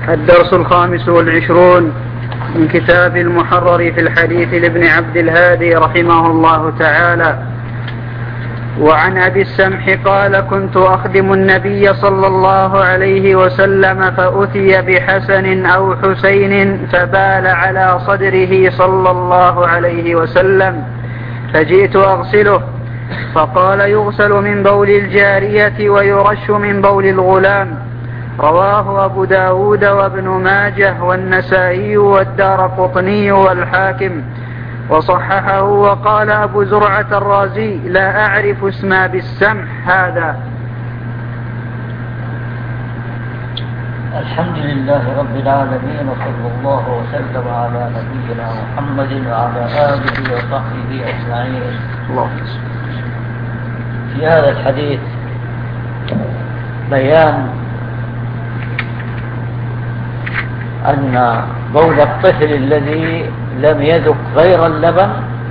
الدرس 25 من كتاب المحرر في الحديث لابن عبد الهادي رحمه الله تعالى. وعن أبي السمح قال: كنت أخدم النبي صلى الله عليه وسلم فأتي بحسن أو حسين فبال على صدره صلى الله عليه وسلم، فجئت أغسله، فقال: يغسل من بول الجارية ويرش من بول الغلام. رواه أبو داود وابن ماجه والنسائي والدارقطني والحاكم وصححه. وقال أبو زرعة الرازي: لا أعرف اسم بالسمح هذا. الحمد لله رب العالمين، وصلى الله وسلم على نبينا محمد وعلى آله وصحبه أجمعين. في هذا الحديث بيان أن بول الطفل الذي لم يذق غير اللبن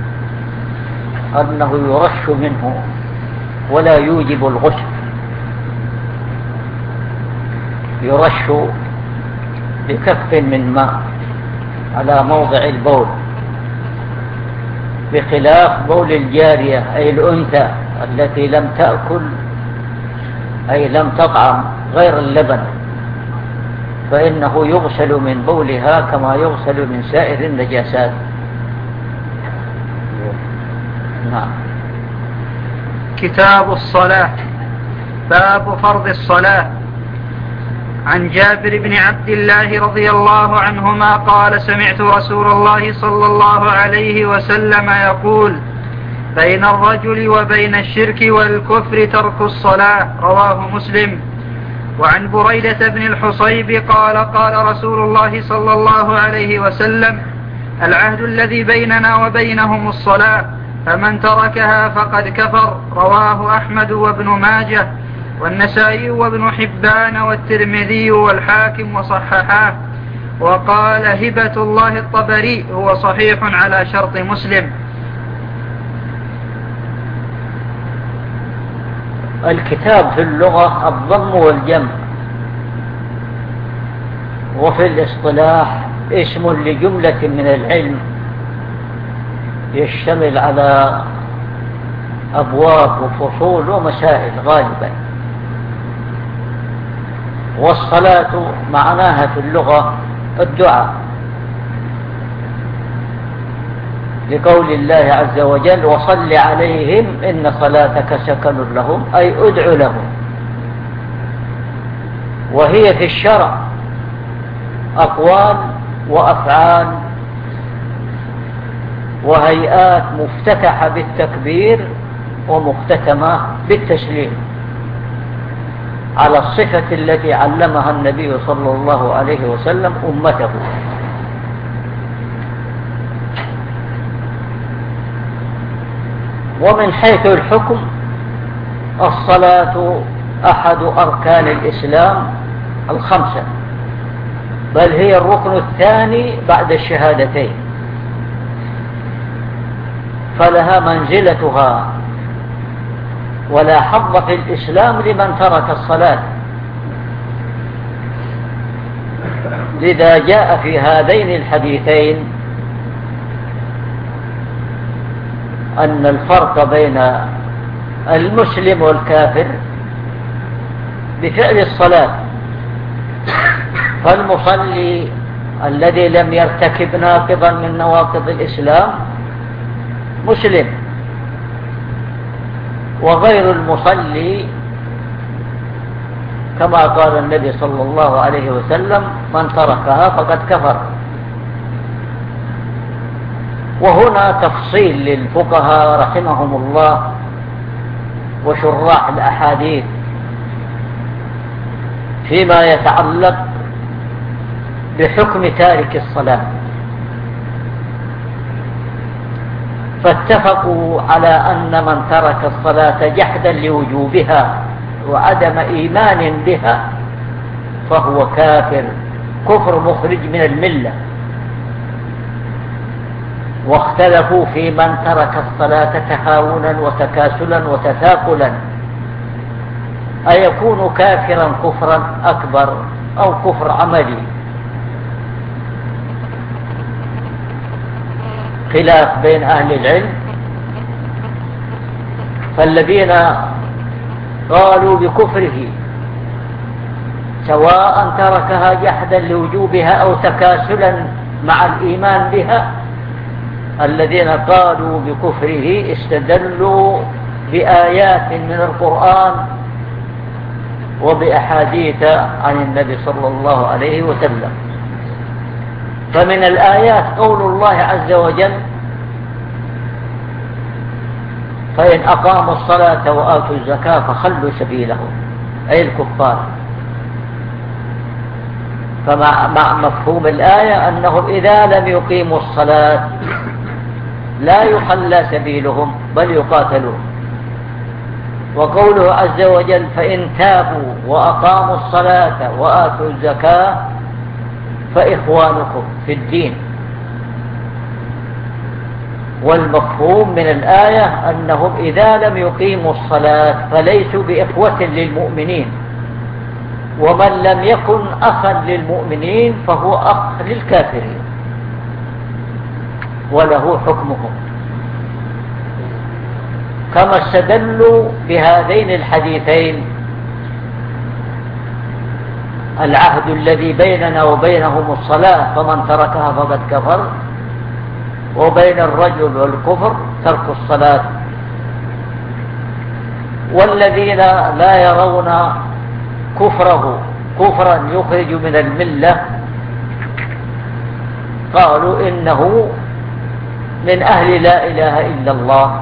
أنه يرش منه ولا يوجب الغسل، يرش بكف من ماء على موضع البول، بخلاف بول الجارية أي الأنثى التي لم تأكل أي لم تطعم غير اللبن، فإنه يغسل من بولها كما يغسل من سائر النجاسات. نعم. كتاب الصلاة. باب فرض الصلاة. عن جابر بن عبد الله رضي الله عنهما قال: سمعت رسول الله صلى الله عليه وسلم يقول: بين الرجل وبين الشرك والكفر ترك الصلاة. رواه مسلم. وعن بريدة بن الحصيب قال: قال رسول الله صلى الله عليه وسلم: العهد الذي بيننا وبينهم الصلاة، فمن تركها فقد كفر. رواه أحمد وابن ماجه والنسائي وابن حبان والترمذي والحاكم وصححاه. وقال هبة الله الطبري: هو صحيح على شرط مسلم. الكتاب في اللغة الضم والجمع، وفي الاصطلاح اسم لجملة من العلم يشتمل على أبواب وفصول ومسائل غالبا. والصلاة معناها في اللغة الدعاء، لقول الله عز وجل: وصل عليهم إن صلاتك سكن لهم، أي ادع لهم. وهي في الشرع أقوال وأفعال وهيئات مفتتحة بالتكبير ومختتمة بالتسليم على الصفة التي علمها النبي صلى الله عليه وسلم أمته. ومن حيث الحكم الصلاة أحد أركان الإسلام الخمسة، بل هي الركن الثاني بعد الشهادتين، فلها منزلتها، ولا حظ في الإسلام لمن ترك الصلاة. لذا جاء في هذين الحديثين أن الفرق بين المسلم والكافر بفعل الصلاة. فالمصلي الذي لم يرتكب ناقضا من نواقض الإسلام مسلم، وغير المصلي كما قال النبي صلى الله عليه وسلم: من تركها فقد كفر. وهنا تفصيل للفقهاء رحمهم الله وشراح الأحاديث فيما يتعلق بحكم تارك الصلاة، فاتفقوا على أن من ترك الصلاة جحدا لوجوبها وعدم إيمان بها فهو كافر، كفر مخرج من الملة. واختلفوا في من ترك الصلاة تهاونا وتكاسلا وتثاقلا، أيكون كافرا كفرا أكبر أو كفر عملي خلاف بين أهل العلم، فالذين قالوا بكفره سواء تركها جحدا لوجوبها أو تكاسلا مع الإيمان بها، الذين قالوا بكفره استدلوا بآيات من القرآن وبأحاديث عن النبي صلى الله عليه وسلم. فمن الآيات قول الله عز وجل: فإن أقاموا الصلاة وآتوا الزكاة فخلوا سبيلهم، أي الكفار. فمع مفهوم الآية أنهم إذا لم يقيموا الصلاة لا يخلى سبيلهم بل يقاتلون. وقوله عز وجل: فإن تابوا وأقاموا الصلاة وآتوا الزكاة فإخوانكم في الدين. والمفهوم من الآية أنهم إذا لم يقيموا الصلاة فليسوا بإخوة للمؤمنين، ومن لم يكن أخا للمؤمنين فهو أخ للكافرين وله حكمهم. كما استدلوا بهذين الحديثين: العهد الذي بيننا وبينهم الصلاة فمن تركها فقد كفر، وبين الرجل والكفر ترك الصلاة. والذين لا يرون كفره كفرا يخرج من الملة قالوا إنه من أهل لا إله إلا الله.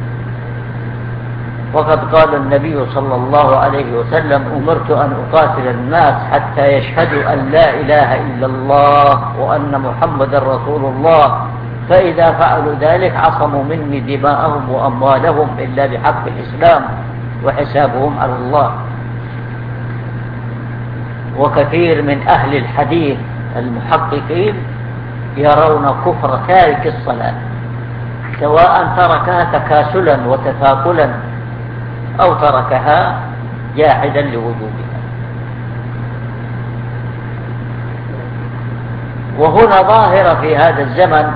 وقد قال النبي صلى الله عليه وسلم: أمرت أن أقاتل الناس حتى يشهدوا أن لا إله إلا الله وأن محمدا رسول الله، فإذا فعلوا ذلك عصموا مني دماءهم وأموالهم إلا بحق الإسلام وحسابهم على الله. وكثير من أهل الحديث المحققين يرون كفر تارك الصلاة، سواء تركها تكاسلا وتثاقلا أو تركها جاحدا لوجوبها. وهنا ظاهرة في هذا الزمن،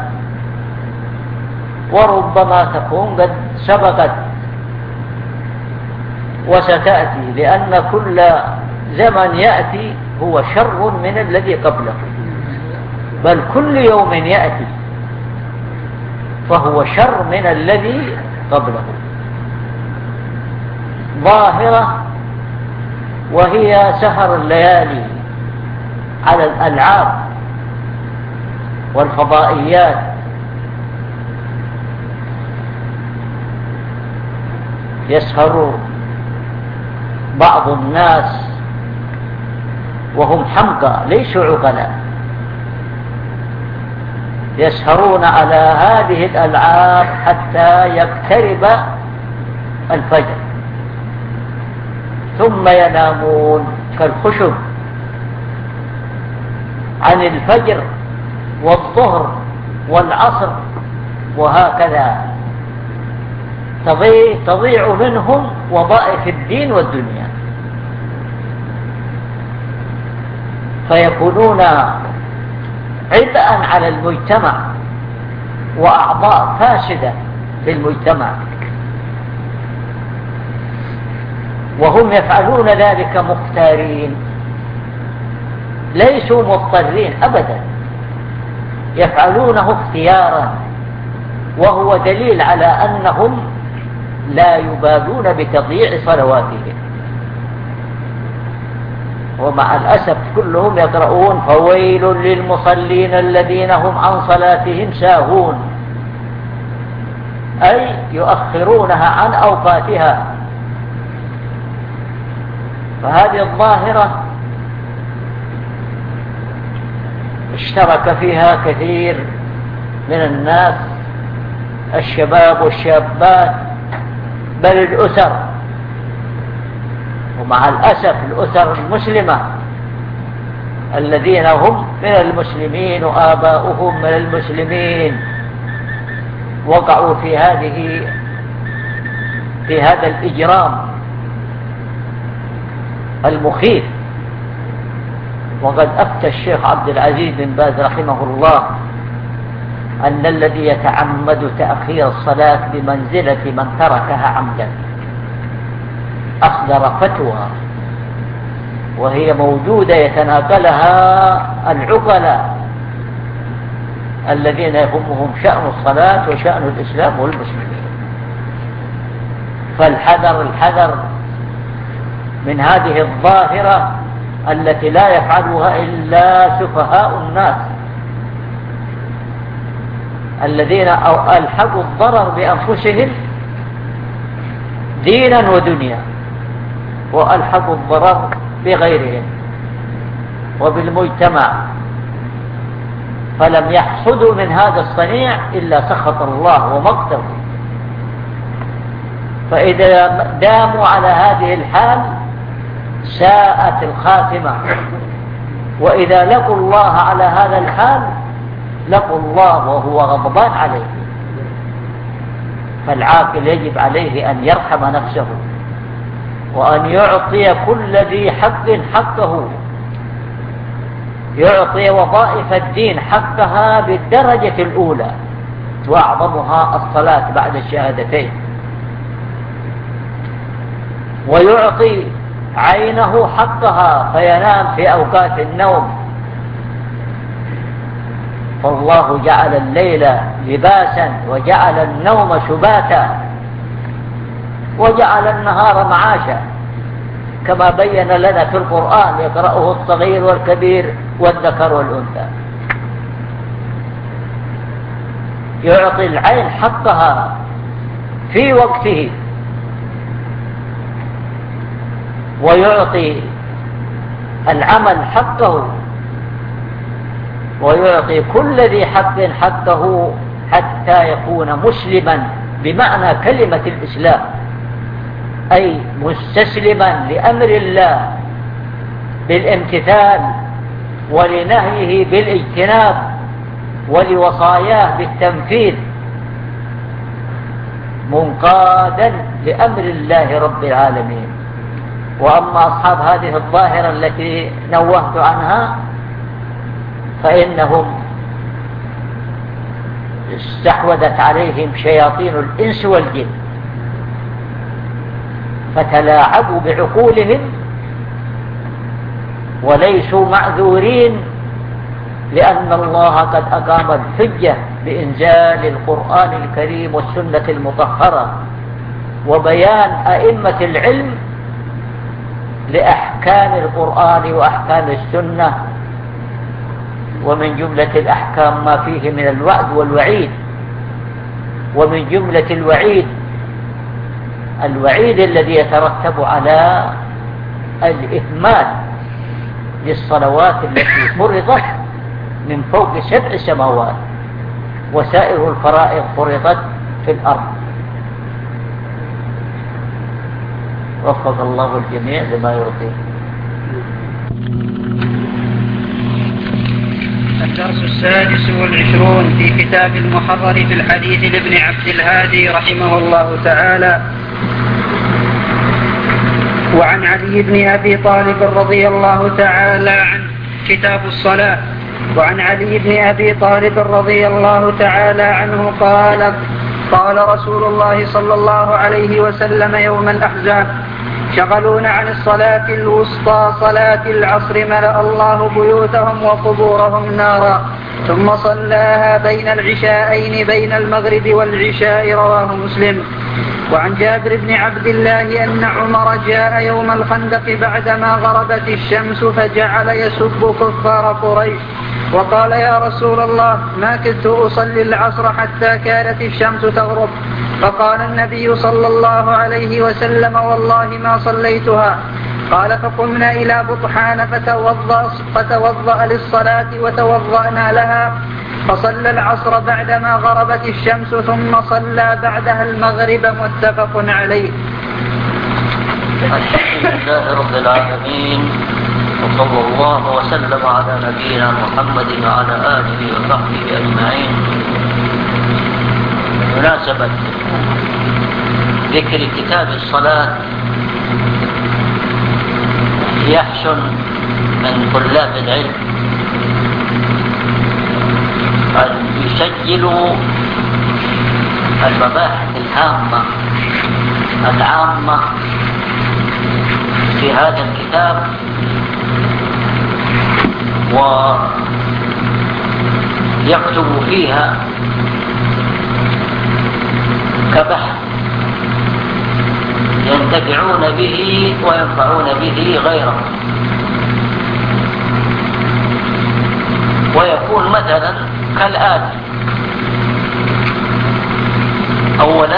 وربما تكون قد سبقت وستأتي، لأن كل زمن يأتي هو شر من الذي قبله، بل كل يوم يأتي فهو شر من الذي قبله. ظاهرة وهي سهر الليالي على الألعاب والفضائيات، يسهر بعض الناس وهم حمقى ليسوا عقلاء، يسهرون على هذه الألعاب حتى يقترب الفجر، ثم ينامون كالخشب عن الفجر والظهر والعصر، وهكذا تضيع منهم وظائف الدين والدنيا، فيكونون عبئا على المجتمع وأعضاء فاسدة في المجتمع، وهم يفعلون ذلك مختارين، ليسوا مضطرين أبدا، يفعلونه اختيارا، وهو دليل على أنهم لا يبالون بتضييع صلواتهم. ومع الأسف كلهم يقرؤون: فويل للمصلين الذين هم عن صلاتهم ساهون، أي يؤخرونها عن أوقاتها. فهذه الظاهرة اشترك فيها كثير من الناس، الشباب والشابات، بل الأسر. ومع الأسف الأسر المسلمة الذين هم من المسلمين وآباؤهم من المسلمين وقعوا في هذا الإجرام المخيف. وقد أفتى الشيخ عبد العزيز بن باز رحمه الله أن الذي يتعمد تأخير الصلاة بمنزلة من تركها عمدا. أصدر فتوى وهي موجودة يتناقلها العقلاء الذين يهمهم شأن الصلاة وشأن الإسلام والمسلمين. فالحذر الحذر من هذه الظاهرة التي لا يفعلها إلا سفهاء الناس الذين ألحقوا الضرر بأنفسهم دينا ودنيا، وألحقوا الضرر بغيرهم وبالمجتمع، فلم يحصدوا من هذا الصنيع إلا سخط الله ومقته. فإذا داموا على هذه الحال ساءت الخاتمة، وإذا لقوا الله على هذا الحال لقوا الله وهو غضبان عليه. فالعاقل يجب عليه أن يرحم نفسه وأن يعطي كل ذي حق حقه، يعطي وظائف الدين حقها بالدرجة الأولى وأعظمها الصلاة بعد الشهادتين، ويعطي عينه حقها فينام في أوقات النوم. فالله جعل الليل لباسا وجعل النوم سباتا وجعل النهار معاشا، كما بين لنا في القرآن يقرأه الصغير والكبير والذكر والأنثى. يعطي العين حقها في وقته، ويعطي العمل حقه، ويعطي كل ذي حق حقه حتى يكون مسلما بمعنى كلمة الإسلام، أي مستسلما لأمر الله بالامتثال ولنهيه بالاجتناب ولوصاياه بالتنفيذ، منقادا لأمر الله رب العالمين. وأما أصحاب هذه الظاهرة التي نوهت عنها فإنهم استحوذت عليهم شياطين الإنس والجن فتلاعبوا بعقولهم، وليسوا معذورين لأن الله قد أقام الحجة بإنزال القرآن الكريم والسنة المطهرة وبيان أئمة العلم لأحكام القرآن وأحكام السنة. ومن جملة الأحكام ما فيه من الوعد والوعيد، ومن جملة الوعيد الذي يترتب على الإهمال للصلوات التي فرضت من فوق 7 سماوات، وسائر الفرائض فرضت في الأرض. وفق الله الجميع لما يرضيه. الدرس 26 في كتاب المحرر في الحديث لابن عبد الهادي رحمه الله تعالى. وعن علي بن أبي طالب رضي الله تعالى عنه كتاب الصلاة. وعن علي بن أبي طالب رضي الله تعالى عنه قال رسول الله صلى الله عليه وسلم يوم الأحزاب: شغلونا عن الصلاة الوسطى صلاة العصر ملأ الله بيوتهم وقبورهم نارا، ثم صلاها بين العشاءين بين المغرب والعشاء. رواه مسلم. وعن جابر بن عبد الله أن عمر جاء يوم الخندق بعدما غربت الشمس فجعل يسب كفار قريش وقال: يا رسول الله، ما كدت أصلي العصر حتى كانت الشمس تغرب. فقال النبي صلى الله عليه وسلم: والله ما صليتها. قال: فقمنا إلى بطحان فتوضأ للصلاة وتوضأنا لها، فصلى العصر بعدما غربت الشمس ثم صلى بعدها المغرب. متفق عليه. الحمد لله رب العالمين، وصلى الله وسلم على نبينا محمد وعلى آله وصحبه أجمعين. بمناسبة ذكر كتاب الصلاة، يحسن من طلاب العلم أن يسجل المباحث الهامة العامة في هذا الكتاب ويكتب فيها كبحث ينتفعون به وينفعون به غيرهم. ويكون مثلا كالآتي: أولا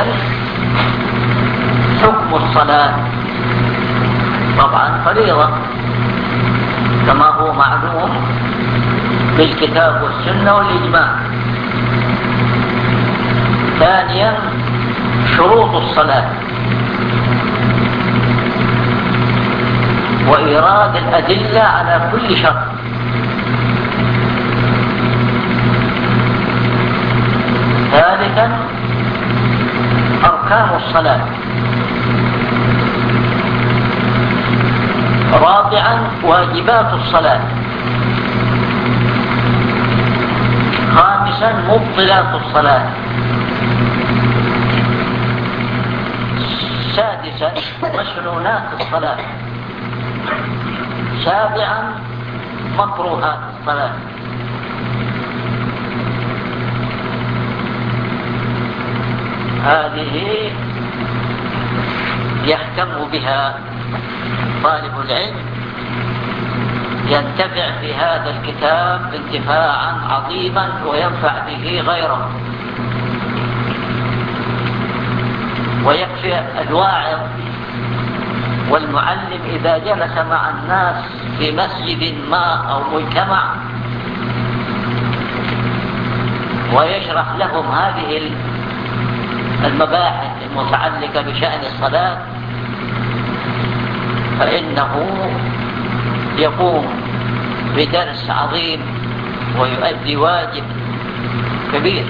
حكم الصلاة، طبعا فريضة كما هو معلوم بالكتاب والسنة والإجماع. ثانيا شروط الصلاة وإيراد الأدلة على كل شرط. ثالثا أركان الصلاة. رابعا واجبات الصلاة. خامسا مبطلات الصلاة. سادسا مشروعات الصلاة. سابعا مكروهات الصلاة. هذه يهتم بها طالب العلم، ينتفع في هذا الكتاب انتفاعا عظيما وينفع به غيره. ويكفي الواعظ والمعلم إذا جلس مع الناس في مسجد ما أو مجتمع ويشرح لهم هذه المباحث المتعلقة بشأن الصلاة، فإنه يقوم بدرس عظيم ويؤدي واجب كبير.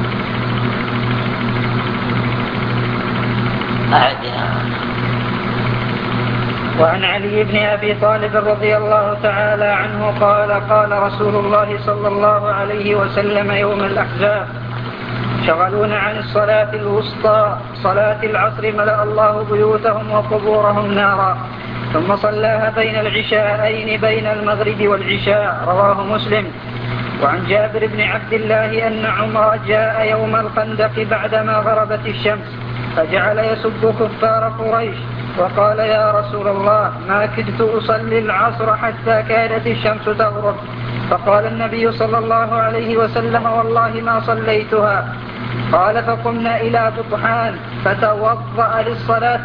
وعن علي بن أبي طالب رضي الله تعالى عنه قال: قال رسول الله صلى الله عليه وسلم يوم الأحزاب: شغلونا عن الصلاة الوسطى صلاة العصر ملأ الله بيوتهم وقبورهم نارا، ثم صلاها بين العشاءين بين المغرب والعشاء. رواه مسلم. وعن جابر بن عبد الله أن عمر جاء يوم الخندق بعدما غربت الشمس فجعل يسب كفار قريش وقال: يا رسول الله، ما كدت أصلي العصر حتى كادت الشمس تغرب. فقال النبي صلى الله عليه وسلم: والله ما صليتها. قال: فقمنا إلى بطحان فتوضأ للصلاة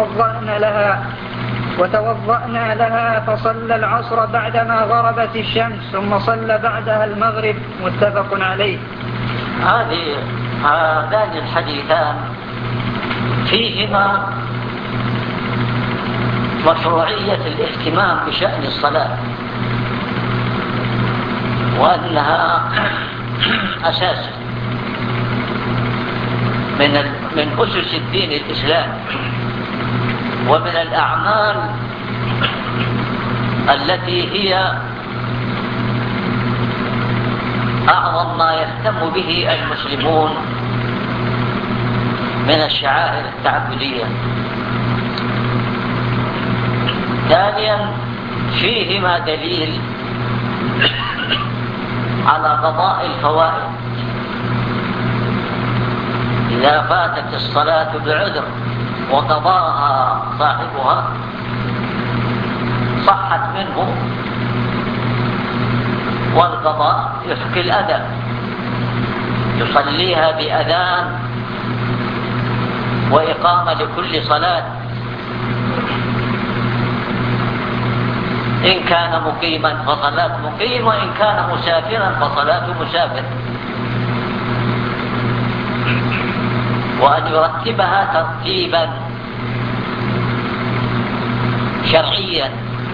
وتوضأنا لها فصلى العصر بعدما غربت الشمس ثم صلى بعدها المغرب. متفق عليه. هذان الحديثان فيهما مشروعية الاهتمام بشأن الصلاة، وأنها أساس من أسس الدين الإسلامي، ومن الأعمال التي هي أعظم ما يهتم به المسلمون من الشعائر التعبدية. ثانيا فيهما دليل على قضاء الفوائد. إذا فاتت الصلاة بعذر وقضاها صاحبها صحت منه، والقضاء يحكي الأذى، يصليها بأذان وإقامة لكل صلاة، إن كان مقيما فصلاة مقيم، وإن كان مسافرا فصلاة مسافر. وأن يرتبها ترتيبا شرعيا،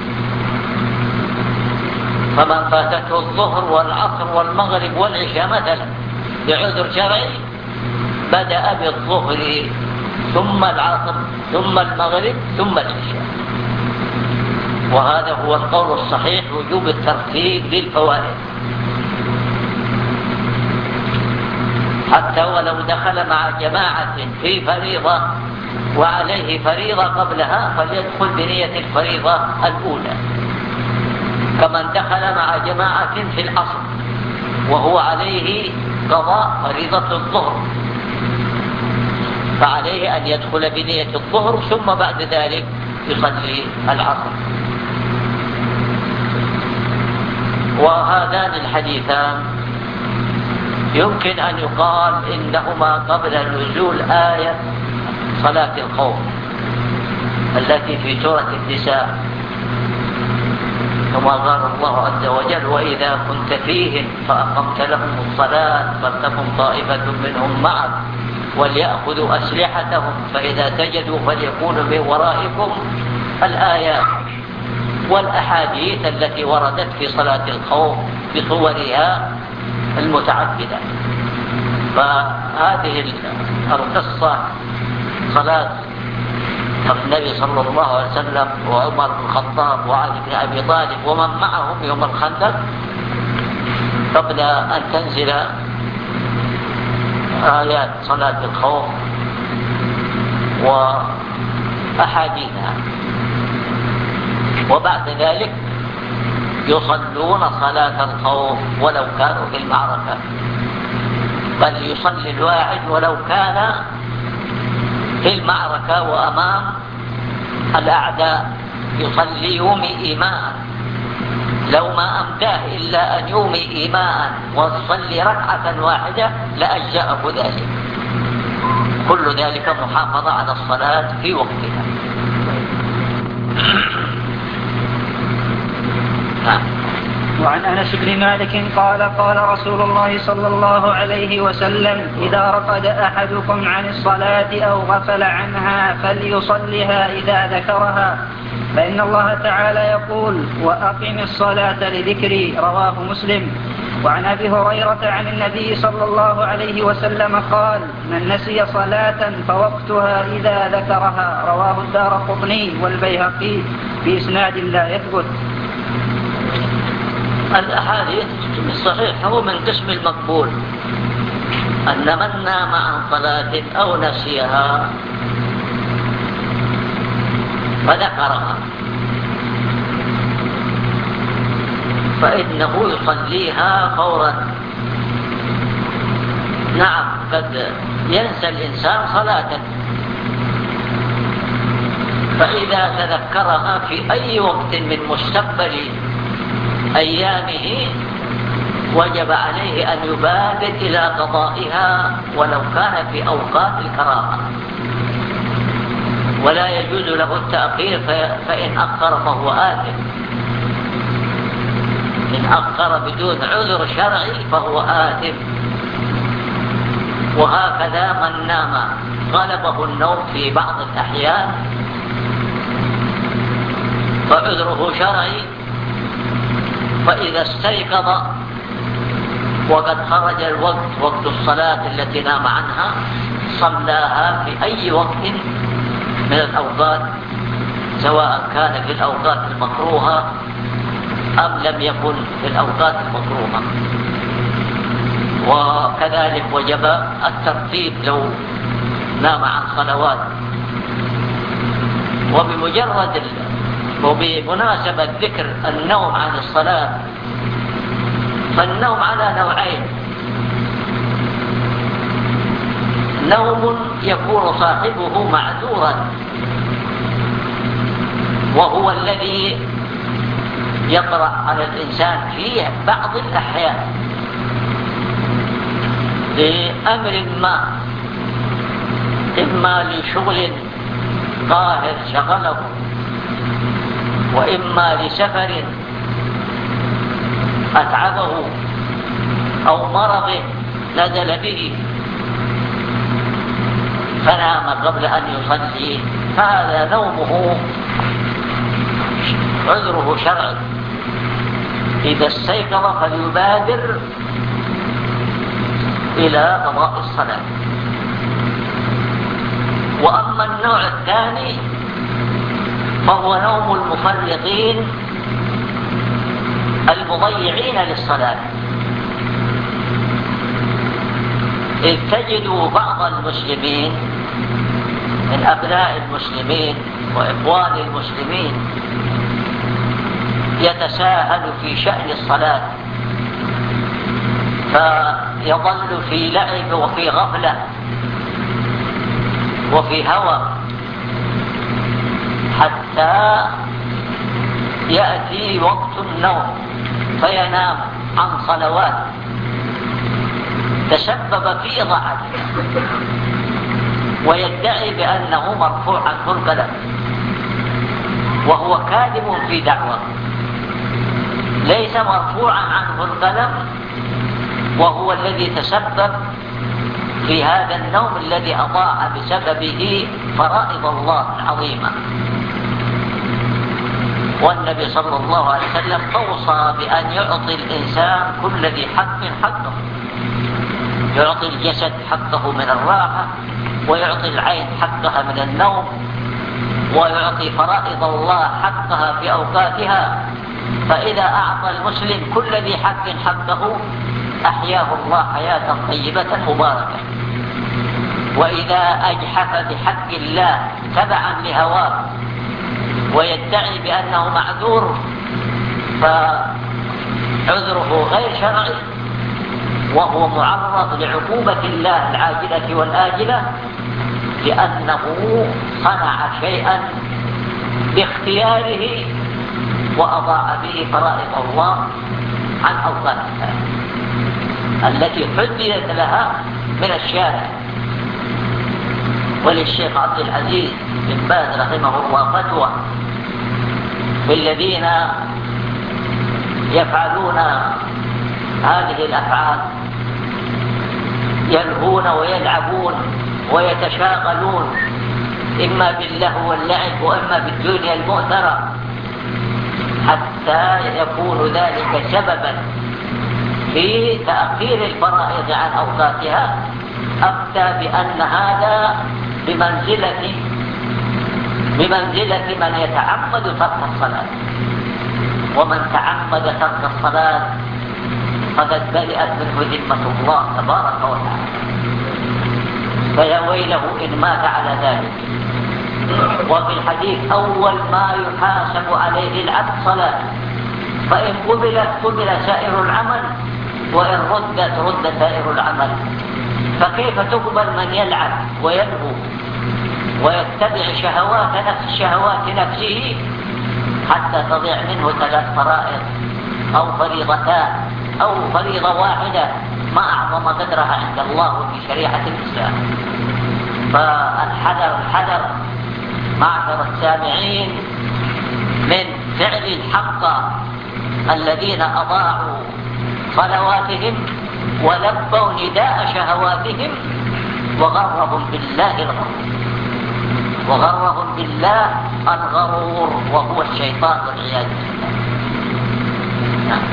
فمن فاتته الظهر والعصر والمغرب والعشاء مثلا بعذر شرعي بدأ بالظهر ثم العصر ثم المغرب ثم العشاء. وهذا هو القول الصحيح، وجوب الترتيب للفوائد. حتى ولو دخل مع جماعة في فريضة وعليه فريضة قبلها فليدخل بنية الفريضة الأولى، كمن دخل مع جماعة في العصر وهو عليه قضاء فريضة الظهر فعليه أن يدخل بنية الظهر ثم بعد ذلك يصلي العصر. وهذان الحديثان يمكن أن يقال إنهما قبل نزول آية صلاة الخوف التي في سورة النساء، كما قال الله عز وجل: وإذا كنت فيهم فأقمت لهم الصلاة فلتكن طائفة منهم معك وليأخذوا أسلحتهم فإذا سجدوا فليكونوا من ورائكم. الآيات والأحاديث التي وردت في صلاة الخوف بصورها المتعددة. فهذه القصة صلاة النبي صلى الله عليه وسلم وعمر بن الخطاب وعلي بن أبي طالب ومن معهم يوم الخندق قبل أن تنزل آيات صلاة الخوف وأحاديثها، وبعد ذلك يصلون صلاة الخوف ولو كانوا في المعركة، بل يصلي الواحد ولو كان في المعركة وأمام الأعداء، يصلي يومي إيماء، لو ما أمداه إلا أن يومي إيماء ويصلي ركعة واحدة لأجزأه ذلك. كل ذلك محافظة على الصلاة في وقتها. وعن أنس بن مالك قال: قال رسول الله صلى الله عليه وسلم: إذا رقد أحدكم عن الصلاة أو غفل عنها فليصلها إذا ذكرها، فإن الله تعالى يقول: وأقم الصلاة لذكري. رواه مسلم. وعن أبي هريرة عن النبي صلى الله عليه وسلم قال: من نسي صلاة فوقتها إذا ذكرها. رواه الدارقطني والبيهقي بإسناد لا يثبت. الأحاديث الصحيح هو من قسم المقبول، أن من نام عن صلاة أو نسيها فذكرها فإنه يصليها فورا. نعم، قد ينسى الإنسان صلاة، فإذا تذكرها في أي وقت من مستقبل أيامه وجب عليه أن يبادر إلى قضائها ولو كان في أوقات الكراهة، ولا يجوز له التأخير، فإن أخر فهو آثم. إن أخر بدون عذر شرعي فهو آثم. وهكذا من نام غلبه النوم في بعض الأحيان فعذره شرعي، فإذا استيقظ وقد خرج الوقت، وقت الصلاة التي نام عنها، صلاها في أي وقت من الأوقات، سواء كان في الأوقات المكروهة أم لم يكن في الأوقات المكروهة. وكذلك وجب الترتيب لو نام عن صلوات. وبمناسبة ذكر النوم عن الصلاة، فالنوم على نوعين: نوم يكون صاحبه معذورا وهو الذي يطرأ على الإنسان في بعض الأحيان لأمر ما، إما لشغل قاهر شغله، وإما لسفر أتعبه أو مرض نزل به فنام قبل أن يصلي، فهذا نومه عذره شرعي. إذا استيقظ فليبادر إلى قضاء الصلاة. وأما النوع الثاني فهو نوم المفرطين المضيعين للصلاة، إذ تجد بعض المسلمين من أبناء المسلمين وإخوان المسلمين يتساهل في شأن الصلاة، فيظل في لعب وفي غفلة وفي هوى حتى يأتي وقت النوم فينام عن صلوات تسبب في ضعفها، ويدعي بأنه مرفوع عنه القلم، وهو كاذب في دعوة. ليس مرفوعا عنه القلم، وهو الذي تسبب في هذا النوم الذي أضاع بسببه فرائض الله العظيمة. والنبي صلى الله عليه وسلم أوصى بأن يعطي الإنسان كل ذي حق حقه، يعطي الجسد حقه من الراحة، ويعطي العين حقها من النوم، ويعطي فرائض الله حقها في أوقاتها. فإذا أعطى المسلم كل ذي حق حقه أحياه الله حياة طيبة مباركة. وإذا أجحف بحق الله تبعا لهواه ويدعي بأنه معذور فعذره غير شرعي، وهو معرض لعقوبة الله العاجلة والآجلة، لأنه صنع شيئا باختياره وأضاع به فرائض الله عن أوقاتها التي حددت لها من الشارع. وللشيخ عبد العزيز بن باز رحمه الله فتوى بالذين يفعلون هذه الأفعال، يلهون ويلعبون ويتشاغلون إما باللهو واللعب وإما بالدنيا المؤثرة، حتى يكون ذلك سببا في تأخير الفرائض عن أوقاتها. أفتى بأن هذا بمنزلة من يتعمد ترك الصلاة، ومن تعمد ترك الصلاة فقد برئت منه ذمة الله تبارك وتعالى، فيا ويله إن مات على ذلك. وفي الحديث أول ما يحاسب عليه العبد صلاة، فإن قبلت قبل سائر العمل، وإن ردت رد سائر العمل. فكيف تقبل من يلعب ويلهو ويتبع شهوات نفسه حتى تضيع منه 3 فرائض أو فريضتان أو فريضة واحدة ما أعظم قدرها عند الله في شريعة الإسلام. فالحذر معشر السامعين من فعل الحق الذين أضاعوا صلواتهم ولبوا نداء شهواتهم وغرهم بالله الغرور وهو الشيطان والعياذ بالله.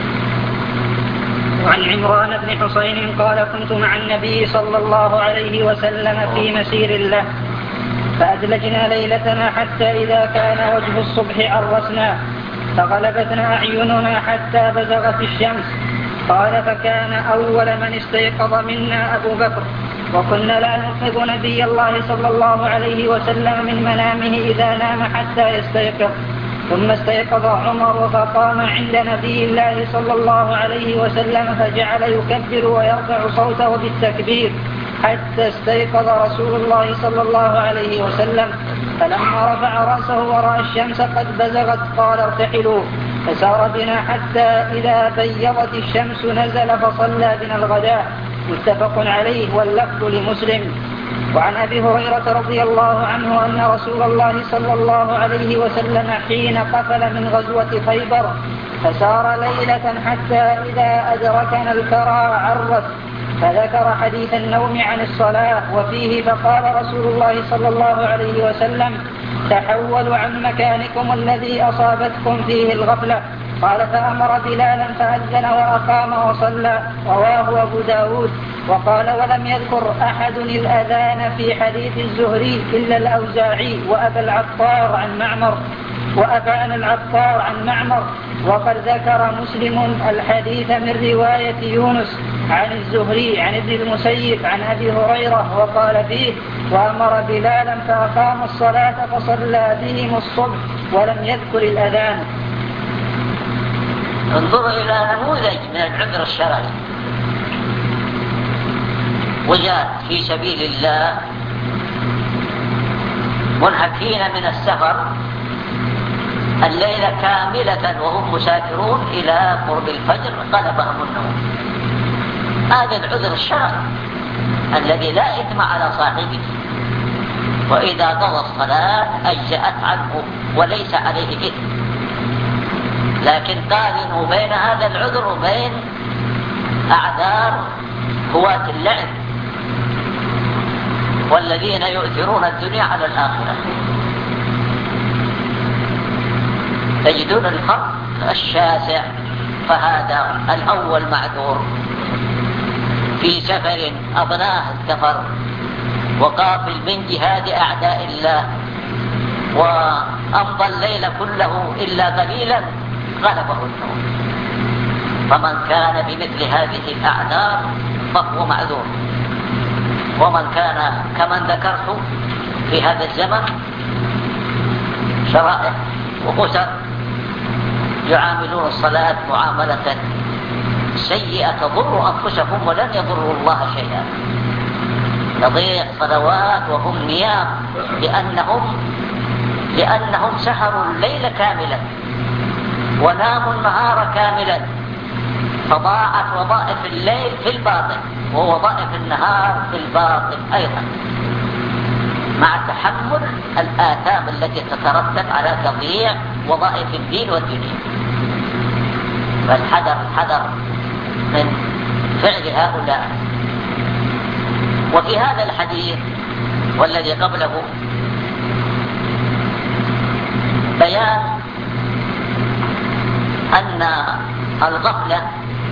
وعن عمران بن حسين قال: كنت مع النبي صلى الله عليه وسلم في مسير له، فأدلجنا ليلتنا حتى إذا كان وجه الصبح عرسنا، فغلبتنا أعيننا حتى بزغت الشمس. قال: فكان أول من استيقظ منا أبو بكر، وكنا لا نوقظ نبي الله صلى الله عليه وسلم من منامه إذا نام حتى يستيقظ. ثم استيقظ عمر فقام عند نبي الله صلى الله عليه وسلم فجعل يكبر ويرفع صوته بالتكبير حتى استيقظ رسول الله صلى الله عليه وسلم. فلما رفع رأسه ورأى الشمس قد بزغت قال: ارتحلوا. فسار بنا حتى إذا بيضت الشمس نزل فصلى بنا الغداء. متفق عليه واللفظ لمسلم. وعن أبي هريرة رضي الله عنه أن رسول الله صلى الله عليه وسلم حين قفل من غزوة خيبر فسار ليلة حتى إذا أدركنا الكرى عرس، فذكر حديث النوم عن الصلاة وفيه: فقال رسول الله صلى الله عليه وسلم: تحولوا عن مكانكم الذي أصابتكم فيه الغفلة. قال: فأمر بلالا فأذن وأقام وصلى. رواه أبو داود. وقال: ولم يذكر أحد الأذان في حديث الزهري إلا الأوزاعي وأبا العطار عن معمر. وأبان العطار عن معمر. وقد ذكر مسلم الحديث من رواية يونس عن الزهري عن ابن المسيب عن أبي هريرة وقال فيه: وأمر بلالا فأقام الصلاة فصلى بهم الصبح ولم يذكر الأذان. انظروا إلى نموذج من العذر الشرعي. وجاء في سبيل الله منهكين من السفر الليلة كاملة وهم مسافرون إلى قرب الفجر غلبهم النوم. هذا العذر الشرعي الذي لا إثم على صاحبه، وإذا قضى الصلاة أجزأت عنه وليس عليه إثم. لكن قارنوا بين هذا العذر وبين أعذار هواة اللعب والذين يؤثرون الدنيا على الآخرة. تجدون الفرق الشاسع. فهذا الأول معذور في سفر أبناه السفر وقافل من جهاد أعداء الله وأمضى الليل كله إلا قليلا غلبه النوم. فمن كان بمثل هذه الأعذار فهو معذور. ومن كان كمن ذكرت في هذا الزمن شرائح وأسر يعاملون الصلاة معاملة سيئة تضر أنفسهم ولن يضروا الله شيئا. تضيع صلوات وهم نيام لأنهم سهروا الليل كاملا وناموا النهار كاملا، فضاعت وظائف الليل في الباطن ووظائف النهار في الباطن أيضا، مع تحمل الآثام التي تترتب على تضييع وظائف الدين والدنيا. فالحذر من فعل هؤلاء. وفي هذا الحديث والذي قبله بيان أن الغفلة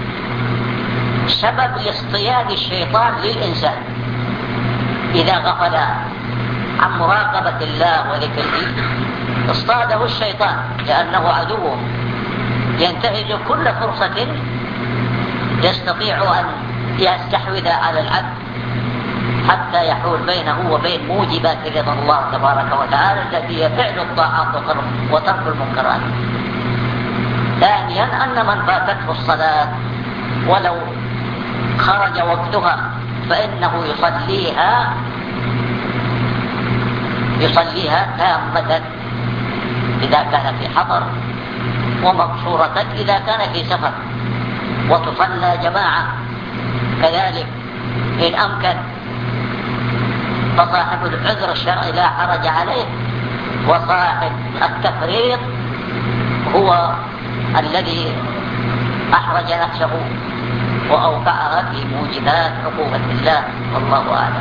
سبب لاصطياد الشيطان للإنسان. إذا غفل عن مراقبة الله وذكره اصطاده الشيطان لأنه عدوه ينتهز كل فرصة يستطيع أن يستحوذ على العبد حتى يحول بينه وبين موجبات رضا الله تبارك وتعالى التي هي فعل الطاعات وترك المنكرات. ثانيا أن من فاتته الصلاة ولو خرج وقتها فإنه يصليها تامة إذا كان في حضر، ومقصورة إذا كان في سفر، وتصلى جماعة كذلك إن أمكن. فصاحب العذر الشرعي لا حرج عليه، وصاحب التفريط هو الذي أحرج نفسه وأوقعها في موجبات عقوبة الله، والله أعلم.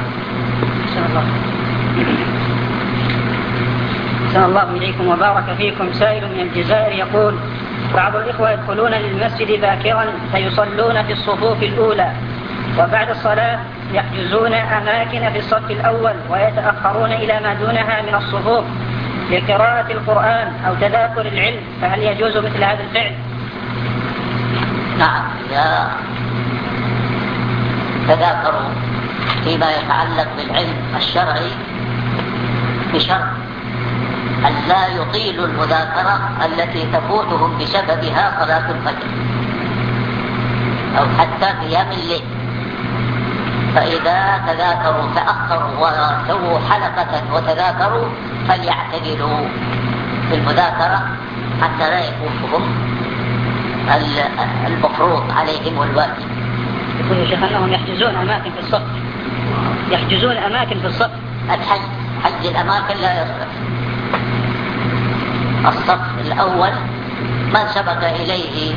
أحسن الله إليكم وبارك فيكم. سائل من الجزائر يقول: بعض الإخوة يدخلون للمسجد باكرا فيصلون في الصفوف الأولى، وبعد الصلاة يحجزون أماكن في الصف الأول ويتأخرون إلى ما دونها من الصفوف لقراءة القرآن أو تذاكر العلم، فهل يجوز مثل هذا الفعل؟ نعم، إذا تذاكروا فيما يتعلق بالعلم الشرعي بشرط أن لا يطيلوا المذاكرة التي تفوتهم بسببها صلاة الفجر أو حتى قيام الليل. فإذا تذاكروا تأخروا وسووا حلقة وتذاكروا فليعتدلوا في المذاكرة حتى لا يفوتهم المفروض عليهم والواجب. يقول يا شيخ أنهم يحجزون أماكن في الصف، يحجزون أماكن في الصف. حج الأماكن لا يصلح. الصف الأول من سبق إليه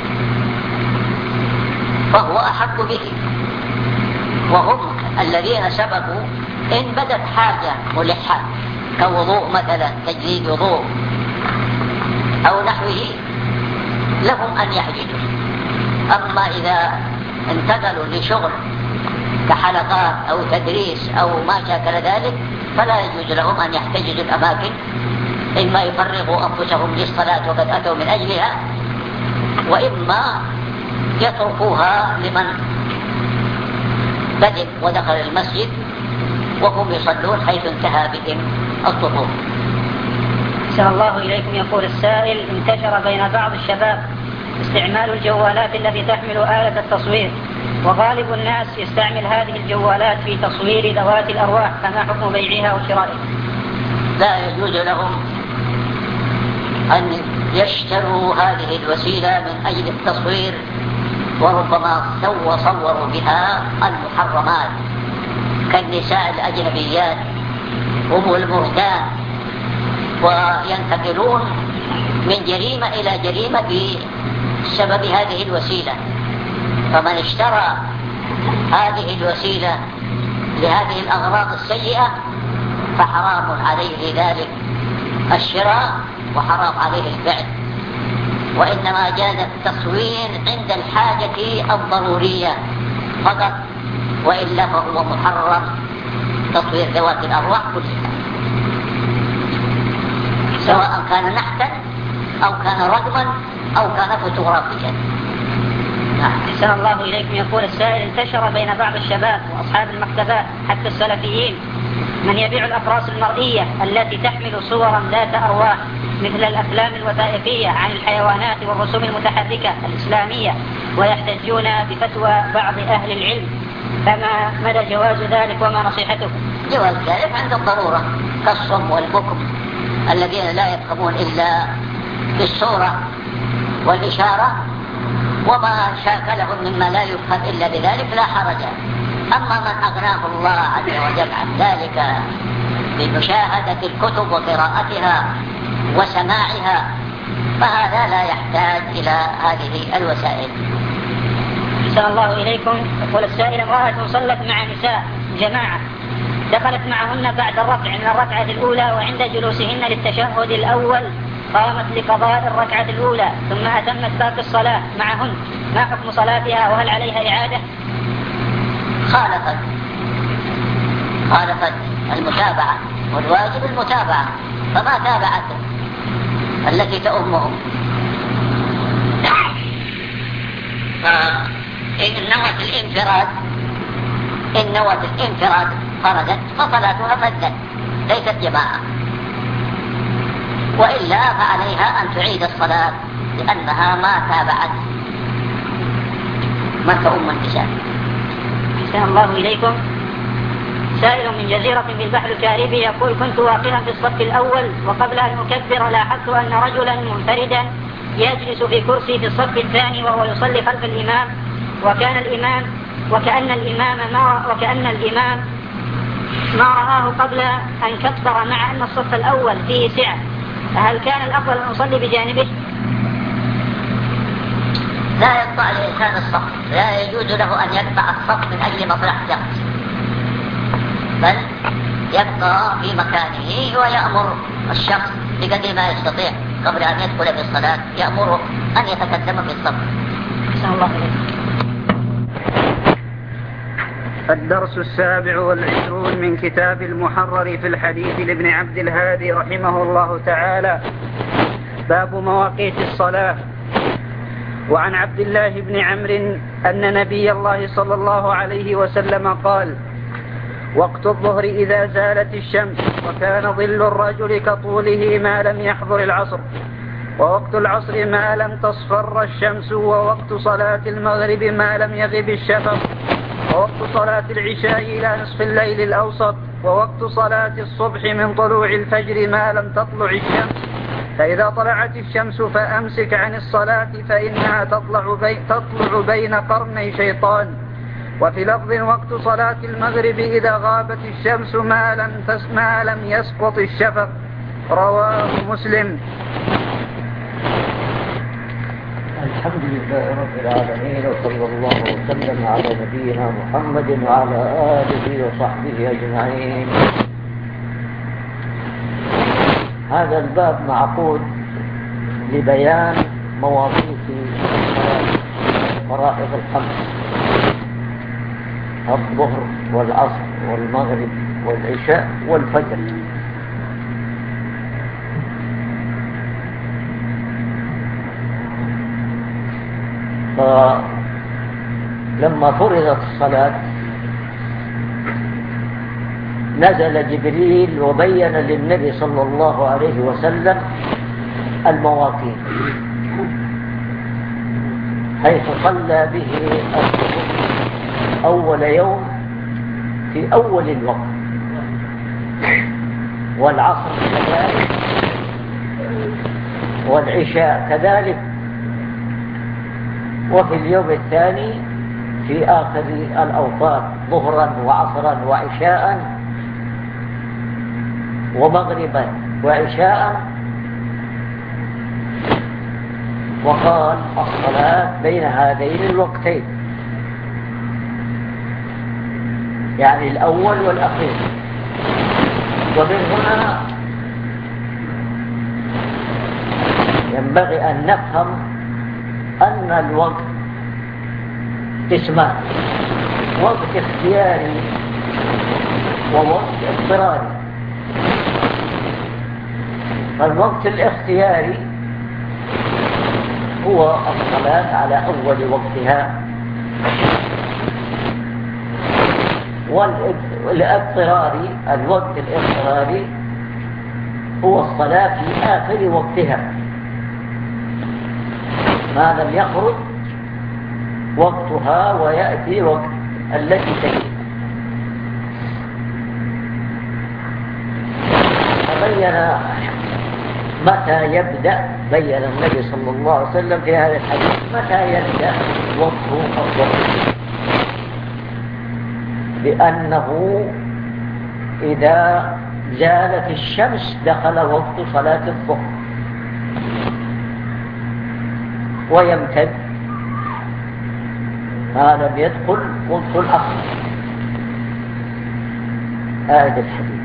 فهو أحق به، وهم الذين سبقوا إن بدت حاجة ملحة كوضوء مثلا، تجديد وضوء أو نحوه، لهم أن يحجزوا. أما إذا انتقلوا لشغل كحلقات أو تدريس أو ما شاكل ذلك فلا يجوز لهم أن يحتجزوا الأماكن إما يفرغوا أنفسهم للصلاة وقد أتوا من أجلها، وإما يتركوها لمن بدأ ودخل المسجد وهم يصلون حيث انتهى بهم الطهور. أحسن الله إليكم. يقول السائل: انتشر بين بعض الشباب استعمال الجوالات التي تحمل آلة التصوير، وغالب الناس يستعمل هذه الجوالات في تصوير ذوات الأرواح، فما حكم بيعها وشرائها؟ لا يجوز لهم أن يشتروا هذه الوسيلة من أجل التصوير، وربما صوروا بها المحرمات كالنساء الأجنبيات هم المردان، وينتقلون من جريمة إلى جريمة بسبب هذه الوسيلة. فمن اشترى هذه الوسيلة لهذه الأغراض السيئة فحرام عليه ذلك الشراء وحرام عليه البيع، وإنما جاز التصوير عند الحاجة الضرورية فقط، وإلا فهو محرم تصوير ذوات الأرواح كلها، سواء كان نحتا أو كان رقما أو كان فوتوغرافيا. أحسن الله إليكم. يقول السائل: انتشر بين بعض الشباب وأصحاب المكتبات حتى السلفيين من يبيع الأقراص المرئية التي تحمل صورا ذات أرواح مثل الأفلام الوثائقية عن الحيوانات والرسوم المتحركة الإسلامية، ويحتجون بفتوى بعض أهل العلم، فما مدى جواز ذلك وما نصيحتكم؟ جواز ذلك عند الضرورة، كالصم والبكم الذين لا يفهمون إلا بالصورة والإشارة، وما شاكلهم مما لا يفهم إلا بذلك لا حرج. أما من أغناه الله عز وجل عن ذلك بمشاهدة الكتب وقراءتها وسماعها فهذا لا يحتاج إلى هذه الوسائل. أحسن الله إليكم. يقول السائل: امرأة صلت مع نساء جماعة، دخلت معهن بعد الرفع من الركعة الأولى، وعند جلوسهن للتشهد الأول قامت لقضاء الركعة الأولى ثم أتمت باقي الصلاة معهن، ما حكم صلاتها وهل عليها إعادة؟ خالفت المتابعة، والواجب المتابعة، فما تابعت التي تؤمهم. فإن نوت الانفراد خرجت فصلاتها فدت ليست جماعة، وإلا فعليها أن تعيد الصلاة لأنها ما تابعت من تؤم النساء. أحسن الله إليكم. سائل من جزيرة في البحر الكاريبي يقول: كنت واقفا في الصف الأول، وقبل أن أكبر لاحظت أن رجلا منفردا يجلس في كرسي في الصف الثاني وهو يصلي خلف الإمام، وكأن الإمام ما رآه قبل أن كبر، مع أن الصف الأول فيه سعة، فهل كان الأفضل أن أصلي بجانبه؟ لا يقطع الإنسان الصف، لا يجوز له أن يقطع الصف من أجل مصلحة شخص، بل يبقى في مكانه ويأمر الشخص بقدر ما يستطيع قبل أن يدخل في الصلاة، يأمره أن يتقدم في الصف. أحسن الله إليكم. الدرس 27 من كتاب المحرر في الحديث لابن عبد الهادي رحمه الله تعالى. باب مواقيت الصلاة. وعن عبد الله بن عمرو أن نبي الله صلى الله عليه وسلم قال: وقت الظهر إذا زالت الشمس، وكان ظل الرجل كطوله ما لم يحضر العصر، ووقت العصر ما لم تصفر الشمس، ووقت صلاة المغرب ما لم يغب الشفق، ووقت صلاة العشاء إلى نصف الليل الأوسط، ووقت صلاة الصبح من طلوع الفجر ما لم تطلع الشمس، فإذا طلعت الشمس فأمسك عن الصلاة فإنها تطلع بين قرني شيطان. وفي لفظ: وقت صلاة المغرب إذا غابت الشمس ما لم يسقط الشفق. رواه مسلم. الحمد لله رب العالمين، وصلى الله وسلم على نبينا محمد وعلى آله وصحبه أجمعين. هذا الباب معقود لبيان مواقيت الصلاة فرائض الخمس: الظهر والعصر والمغرب والعشاء والفجر. فلما فرضت الصلاة نزل جبريل وبين للنبي صلى الله عليه وسلم المواقيت، حيث صلى به الظهر أول يوم في أول الوقت، والعصر كذلك، والعشاء كذلك، وفي اليوم الثاني في آخر الأوقات ظهرا وعصرا وعشاء ومغربا وعشاء. وقال الصلاة بين هذين الوقتين، يعني الأول والأخير. ومن هنا ينبغي أن نفهم أن الوقت قسمان: وقت اختياري ووقت اضطراري. فالوقت الاختياري هو الصلاة على أول وقتها، والاضطراري الوقت الاضطراري هو الصلاة في آخر وقتها ما لم يخرج وقتها ويأتي وقت التي تليه. فبين متى يبدأ، بين النبي صلى الله عليه وسلم في هذا الحديث متى يبدأ وقته الظهر، بأنه إذا زالت الشمس دخل وقت صلاة الظهر، ويمتد ما لم يدخل وقت العصر. هذا الحديث.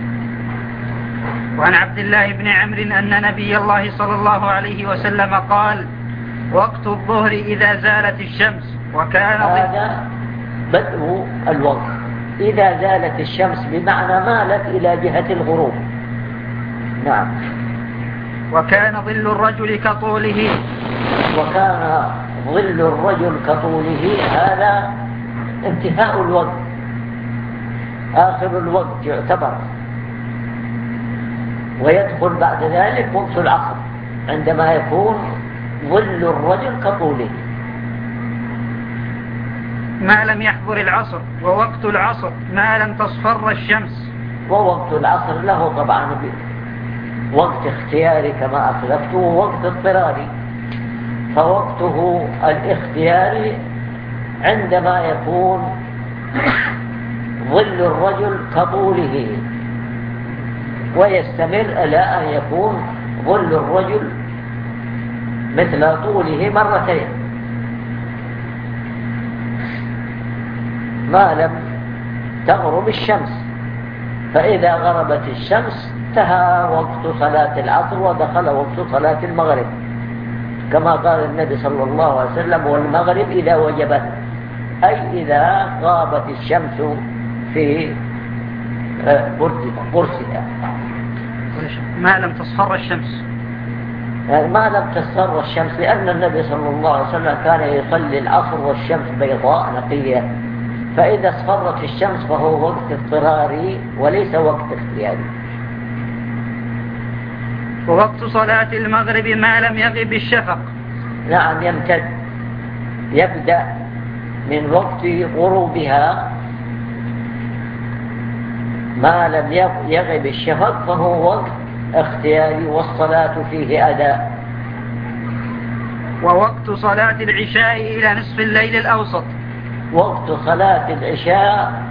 وعن عبد الله بن عمرو أن نبي الله صلى الله عليه وسلم قال: وقت الظهر إذا زالت الشمس. وكان هذا بدء الوقت إذا زالت الشمس، بمعنى مالت إلى جهة الغروب. نعم. وكان ظل الرجل كطوله. وكان ظل الرجل كطوله، هذا انتهاء الوقت، آخر الوقت يعتبر. ويدخل بعد ذلك وقت العصر عندما يكون ظل الرجل كطوله ما لم يحضر العصر. ووقت العصر ما لم تصفر الشمس. ووقت العصر له طبعا وقت اختياري كما أخلفته، ووقت اضطراري. فوقته الاختياري عندما يكون ظل الرجل كطوله، ويستمر إلى أن يكون ظل الرجل مثل طوله مرتين ما لم تغرب الشمس. فإذا غربت الشمس انتهى وقت صلاة العصر ودخل وقت صلاة المغرب، كما قال النبي صلى الله عليه وسلم: والمغرب إذا وجبت، أي إذا غابت الشمس في برسها. ما لم تصفر الشمس، يعني ما لم تصفر الشمس، لأن النبي صلى الله عليه وسلم كان يصلي العصر والشمس بيضاء نقية. فإذا اصفرت الشمس فهو وقت اضطراري وليس وقت اختياري. ووقت صلاة المغرب ما لم يغب الشفق. نعم، يمتد، يبدأ من وقت غروبها ما لم يغب الشفق، فهو وقت اختياري والصلاة فيه أداء. ووقت صلاة العشاء إلى نصف الليل الأوسط. وقت صلاة العشاء،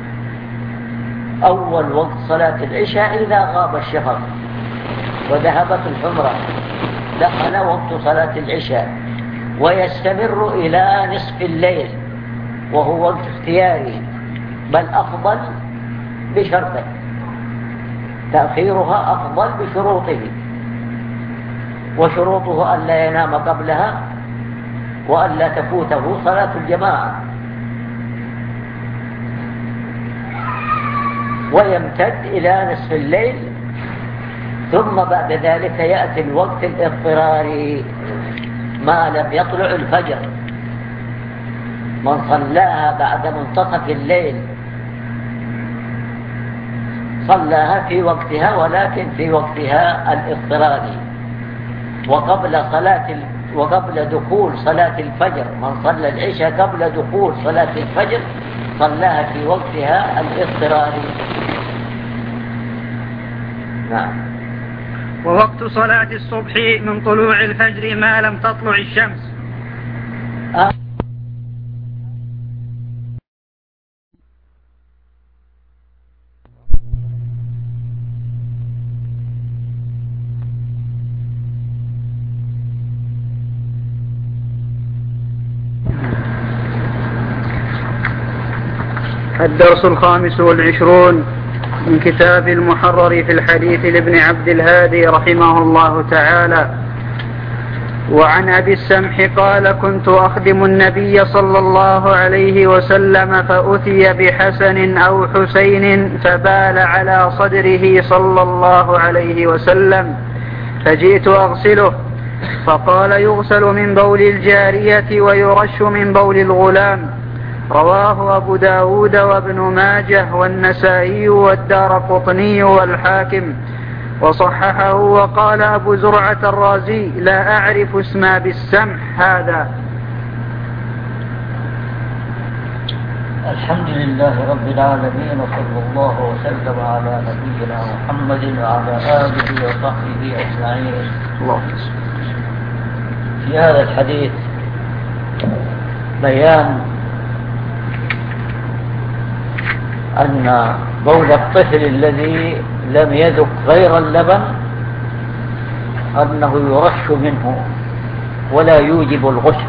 أول وقت صلاة العشاء إذا غاب الشفق وذهبت الحمرة دخل وقت صلاة العشاء، ويستمر إلى نصف الليل، وهو وقت اختياري، بل أفضل بشرطه، تأخيرها أفضل بشروطه، وشروطه أن لا ينام قبلها وأن لا تفوته صلاة الجماعة. ويمتد إلى نصف الليل، ثم بعد ذلك يأتي الوقت الاضطراري ما لم يطلع الفجر، من صلاها بعد منتصف الليل صلاها في وقتها، ولكن في وقتها الاضطراري، وقبل دخول صلاة الفجر. من صلى العشاء قبل دخول صلاة الفجر صلاها في وقتها الاضطراري. نعم. ووقت صلاة الصبح من طلوع الفجر ما لم تطلع الشمس. الدرس 25 من كتاب المحرر في الحديث لابن عبد الهادي رحمه الله تعالى. وعن أبي السمح قال: كنت أخدم النبي صلى الله عليه وسلم فأتي بحسن أو حسين فبال على صدره صلى الله عليه وسلم، فجئت أغسله، فقال: يغسل من بول الجارية ويرش من بول الغلام. رواه أبو داود وابن ماجه والنسائي والدارقطني والحاكم وصححه. وقال أبو زرعة الرازي: لا أعرف اسم أبي السمح هذا. الحمد لله رب العالمين، وصلى الله وسلم على نبينا محمد وعلى آله وصحبه أجمعين. في هذا الحديث بيان أن بول الطفل الذي لم يذق غير اللبن أنه يرش منه ولا يوجب الغسل،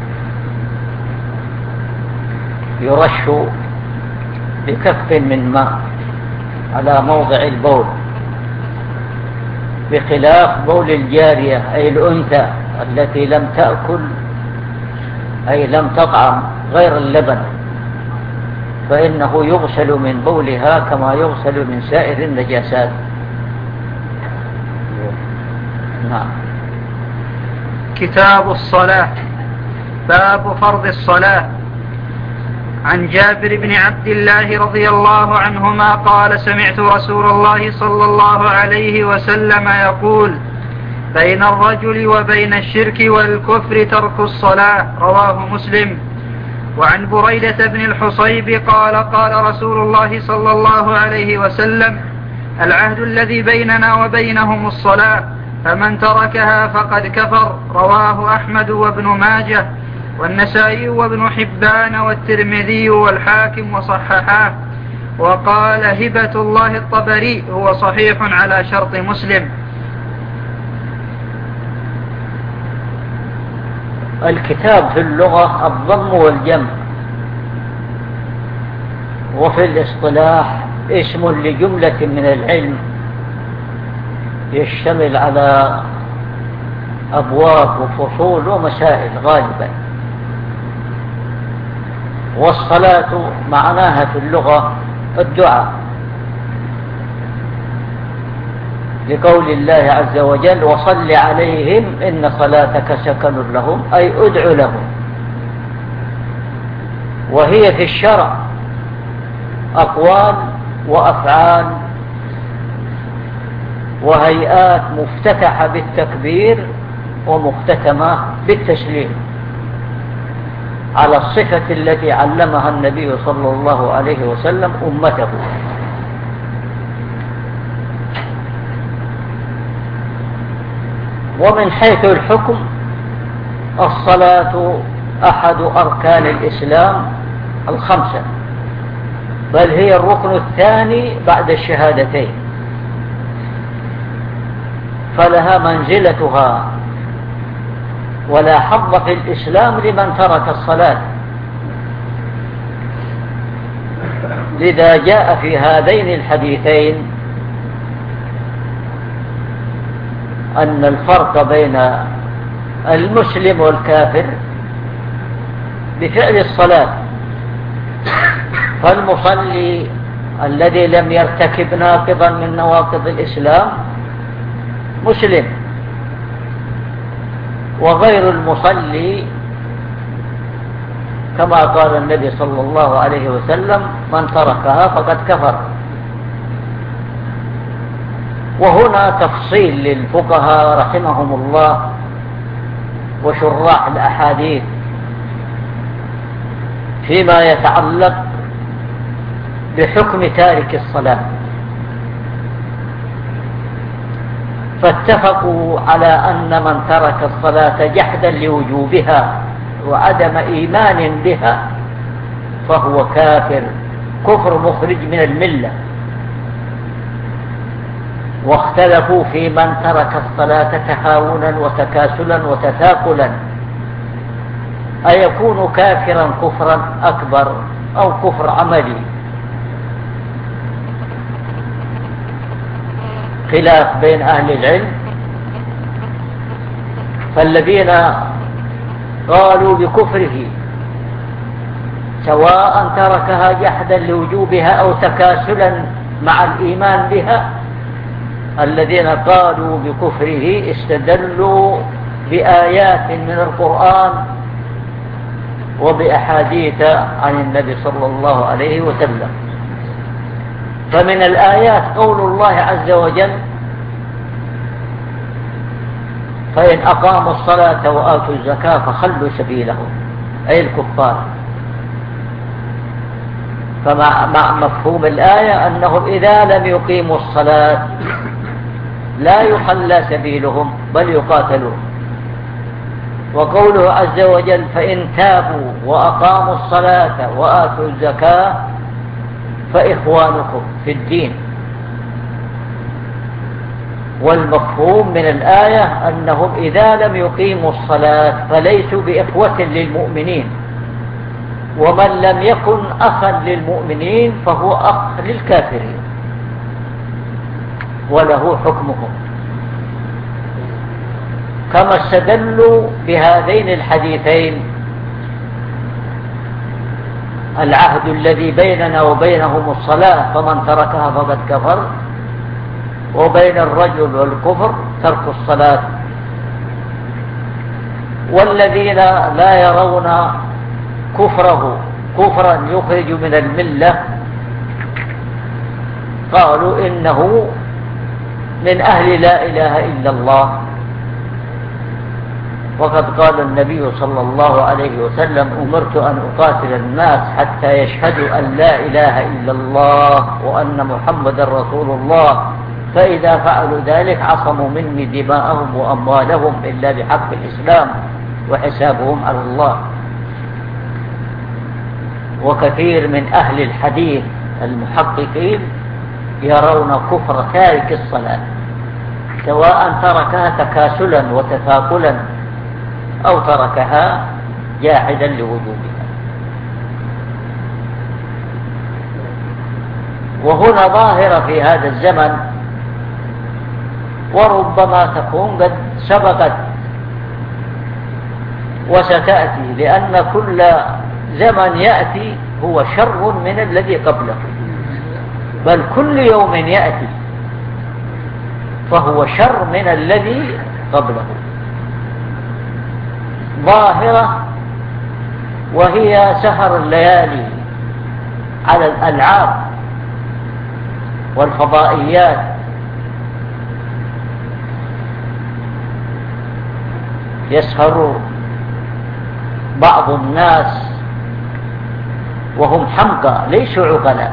يرش بكف من ماء على موضع البول، بخلاف بول الجارية أي الأنثى التي لم تأكل أي لم تطعم غير اللبن، فإنه يغسل من بولها كما يغسل من سائر النجاسات. نعم. كتاب الصلاة. باب فرض الصلاة. عن جابر بن عبد الله رضي الله عنهما قال: سمعت رسول الله صلى الله عليه وسلم يقول: بين الرجل وبين الشرك والكفر ترك الصلاة. رواه مسلم. وعن بريدة بن الحصيب قال: قال رسول الله صلى الله عليه وسلم: العهد الذي بيننا وبينهم الصلاة، فمن تركها فقد كفر. رواه أحمد وابن ماجه والنسائي وابن حبان والترمذي والحاكم وصححاه. وقال هبة الله الطبري: هو صحيح على شرط مسلم. الكتاب في اللغة الضم والجمع، وفي الاصطلاح اسم لجملة من العلم يشتمل على أبواب وفصول ومسائل غالبا. والصلاة معناها في اللغة الدعاء، لقول الله عز وجل: وصل عليهم إن صلاتك سكن لهم، أي ادع لهم. وهي في الشرع أقوال وأفعال وهيئات مفتتحة بالتكبير ومختتمة بالتسليم على الصفة التي علمها النبي صلى الله عليه وسلم أمته. ومن حيث الحكم الصلاة أحد أركان الإسلام الخمسة، بل هي الركن الثاني بعد الشهادتين، فلها منزلتها، ولا حظ في الإسلام لمن ترك الصلاة. لذا جاء في هذين الحديثين أن الفرق بين المسلم والكافر بفعل الصلاة. فالمصلي الذي لم يرتكب ناقضا من نواقض الإسلام مسلم، وغير المصلي كما قال النبي صلى الله عليه وسلم: من تركها فقد كفر. وهنا تفصيل للفقهاء رحمهم الله وشراح الأحاديث فيما يتعلق بحكم تارك الصلاة، فاتفقوا على أن من ترك الصلاة جحدا لوجوبها وعدم إيمان بها فهو كافر، كفر مخرج من الملة. واختلفوا في من ترك الصلاة تهاونا وتكاسلا وتثاقلا، أيكون كافرا كفرا أكبر أو كفر عملي؟ خلاف بين أهل العلم. فالذين قالوا بكفره سواء تركها جحدا لوجوبها أو تكاسلا مع الإيمان بها، الذين قالوا بكفره استدلوا بآيات من القرآن وبأحاديث عن النبي صلى الله عليه وسلم. فمن الآيات قول الله عز وجل: فإن أقاموا الصلاة وآتوا الزكاة فخلوا سبيلهم، أي الكفار. فمع مفهوم الآية أنهم إذا لم يقيموا الصلاة لا يخلى سبيلهم بل يقاتلون. وقوله عز وجل: فإن تابوا وأقاموا الصلاة وآتوا الزكاة فإخوانكم في الدين. والمفهوم من الآية أنهم إذا لم يقيموا الصلاة فليسوا بإخوة للمؤمنين، ومن لم يكن أخا للمؤمنين فهو أخ للكافرين وله حكمهم. كما استدلوا بهذين الحديثين: العهد الذي بيننا وبينهم الصلاة فمن تركها فقد كفر، وبين الرجل والكفر ترك الصلاة. والذين لا يرون كفره كفرا يخرج من الملة قالوا إنه من أهل لا إله إلا الله. وقد قال النبي صلى الله عليه وسلم: أمرت أن أقاتل الناس حتى يشهدوا أن لا إله إلا الله وأن محمد رسول الله، فإذا فعلوا ذلك عصموا مني دماءهم وأموالهم إلا بحق الإسلام وحسابهم على الله. وكثير من أهل الحديث المحققين يرون كفر تارك الصلاة سواء تركها تكاسلا وتثاقلا أو تركها جاحدا لوجوبها. وهنا ظاهرة في هذا الزمن، وربما تكون قد سبقت وستأتي، لأن كل زمن يأتي هو شر من الذي قبله، بل كل يوم يأتي فهو شر من الذي قبله. ظاهرة وهي سهر الليالي على الألعاب والفضائيات، يسهر بعض الناس وهم حمقى ليسوا عقلاء،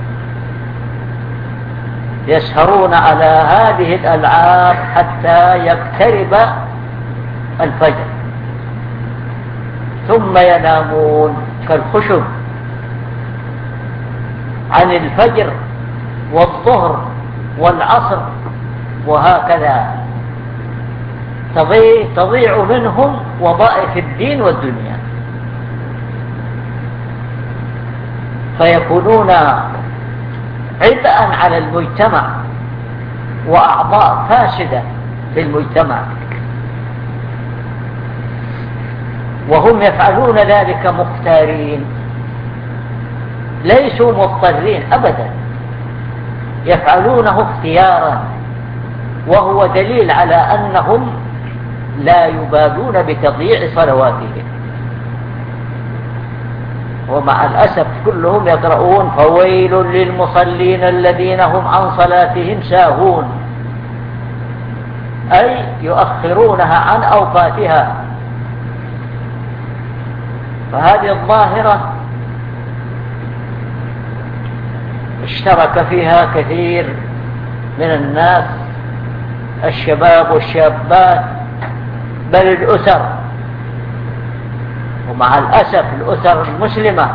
يسهرون على هذه الألعاب حتى يقترب الفجر ثم ينامون كالخشب عن الفجر والظهر والعصر، وهكذا تضيع منهم وظائف الدين والدنيا، فيكونون عبئا على المجتمع وأعضاء فاسدة في المجتمع، وهم يفعلون ذلك مختارين ليسوا مضطرين أبدا، يفعلونه اختيارا، وهو دليل على أنهم لا يبالون بتضييع صلواتهم. ومع الأسف كلهم يقرؤون فويل للمصلين الذين هم عن صلاتهم ساهون، أي يؤخرونها عن أوقاتها. فهذه الظاهرة اشترك فيها كثير من الناس، الشباب والشابات، بل الأسر. ومع الأسف الأسر المسلمة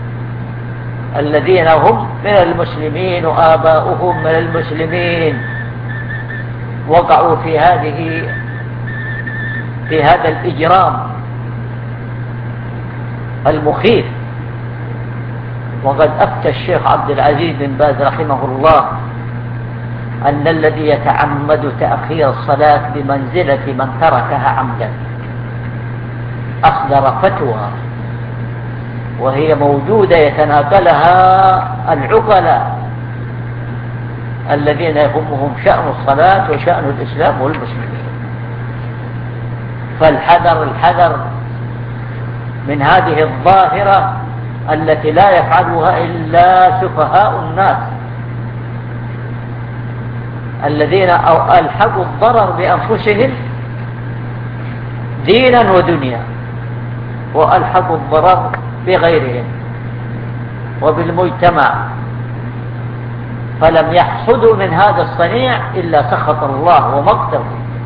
الذين هم من المسلمين وآباؤهم من المسلمين وقعوا في هذا الإجرام المخيف. وقد أفتى الشيخ عبد العزيز بن باز رحمه الله أن الذي يتعمد تأخير الصلاة بمنزلة من تركها عمدا. أصدر فتوى وهي موجودة يتناقلها العقلاء الذين يهمهم شأن الصلاة وشأن الإسلام والمسلمين. الحذر من هذه الظاهرة التي لا يفعلها إلا سفهاء الناس الذين ألحقوا الضرر بأنفسهم دينا ودنيا، وألحقوا الضرر بغيرهم وبالمجتمع، فلم يحصدوا من هذا الصنيع إلا سخط الله ومقته.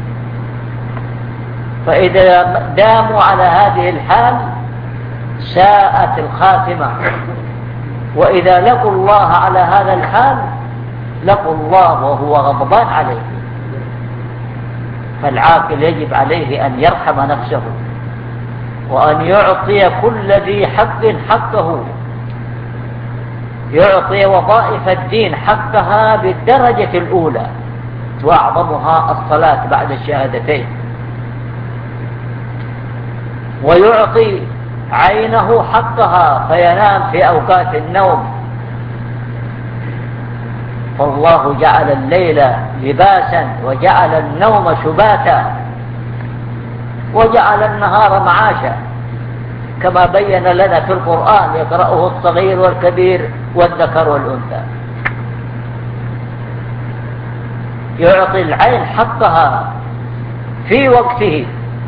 فإذا داموا على هذه الحال ساءت الخاتمة، وإذا لقوا الله على هذا الحال لقوا الله وهو غضبان عليه. فالعاقل يجب عليه أن يرحم نفسه وأن يعطي كل ذي حق حقه، يعطي وظائف الدين حقها بالدرجة الأولى، وأعظمها الصلاة بعد الشهادتين، ويعطي عينه حقها فينام في أوقات النوم. فالله جعل الليل لباسا وجعل النوم سباتا وجعل النهار معاشا، كما بين لنا في القرآن يقرأه الصغير والكبير والذكر والأنثى. يعطي العين حقها في وقته،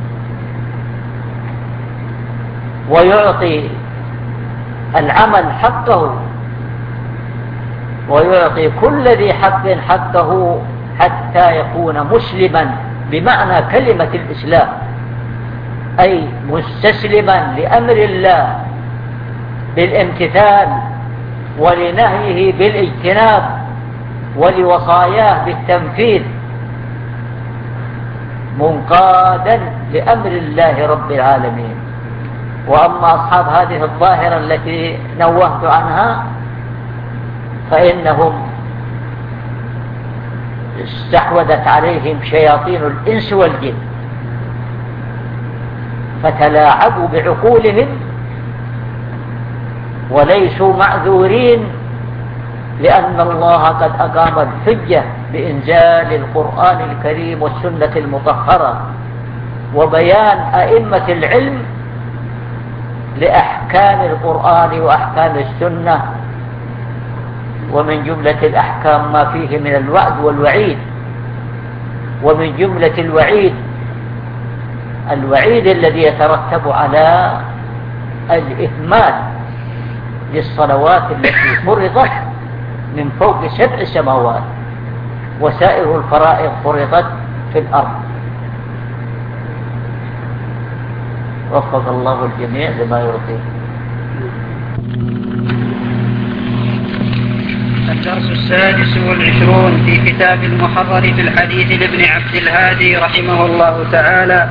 ويعطي العمل حقه، ويعطي كل ذي حق حقه حتى يكون مسلما بمعنى كلمة الإسلام، أي مستسلما لأمر الله بالامتثال ولنهيه بالاجتناب ولوصاياه بالتنفيذ، منقادا لأمر الله رب العالمين. وأما أصحاب هذه الظاهرة التي نوهت عنها فإنهم استحوذت عليهم شياطين الإنس والجن، فتلاعبوا بعقولهم وليسوا معذورين، لأن الله قد أقام الحجة بإنزال القرآن الكريم والسنة المطهرة وبيان أئمة العلم لأحكام القرآن وأحكام السنة. ومن جملة الأحكام ما فيه من الوعد والوعيد، ومن جملة الوعيد الذي يترتب على الإهمال للصلوات التي فرضت من فوق 7 سماوات، وسائر الفرائض فرضت في الأرض. وفق الله الجميع لما يرضيه. الدرس 26 في كتاب المحرر في الحديث لابن عبد الهادي رحمه الله تعالى.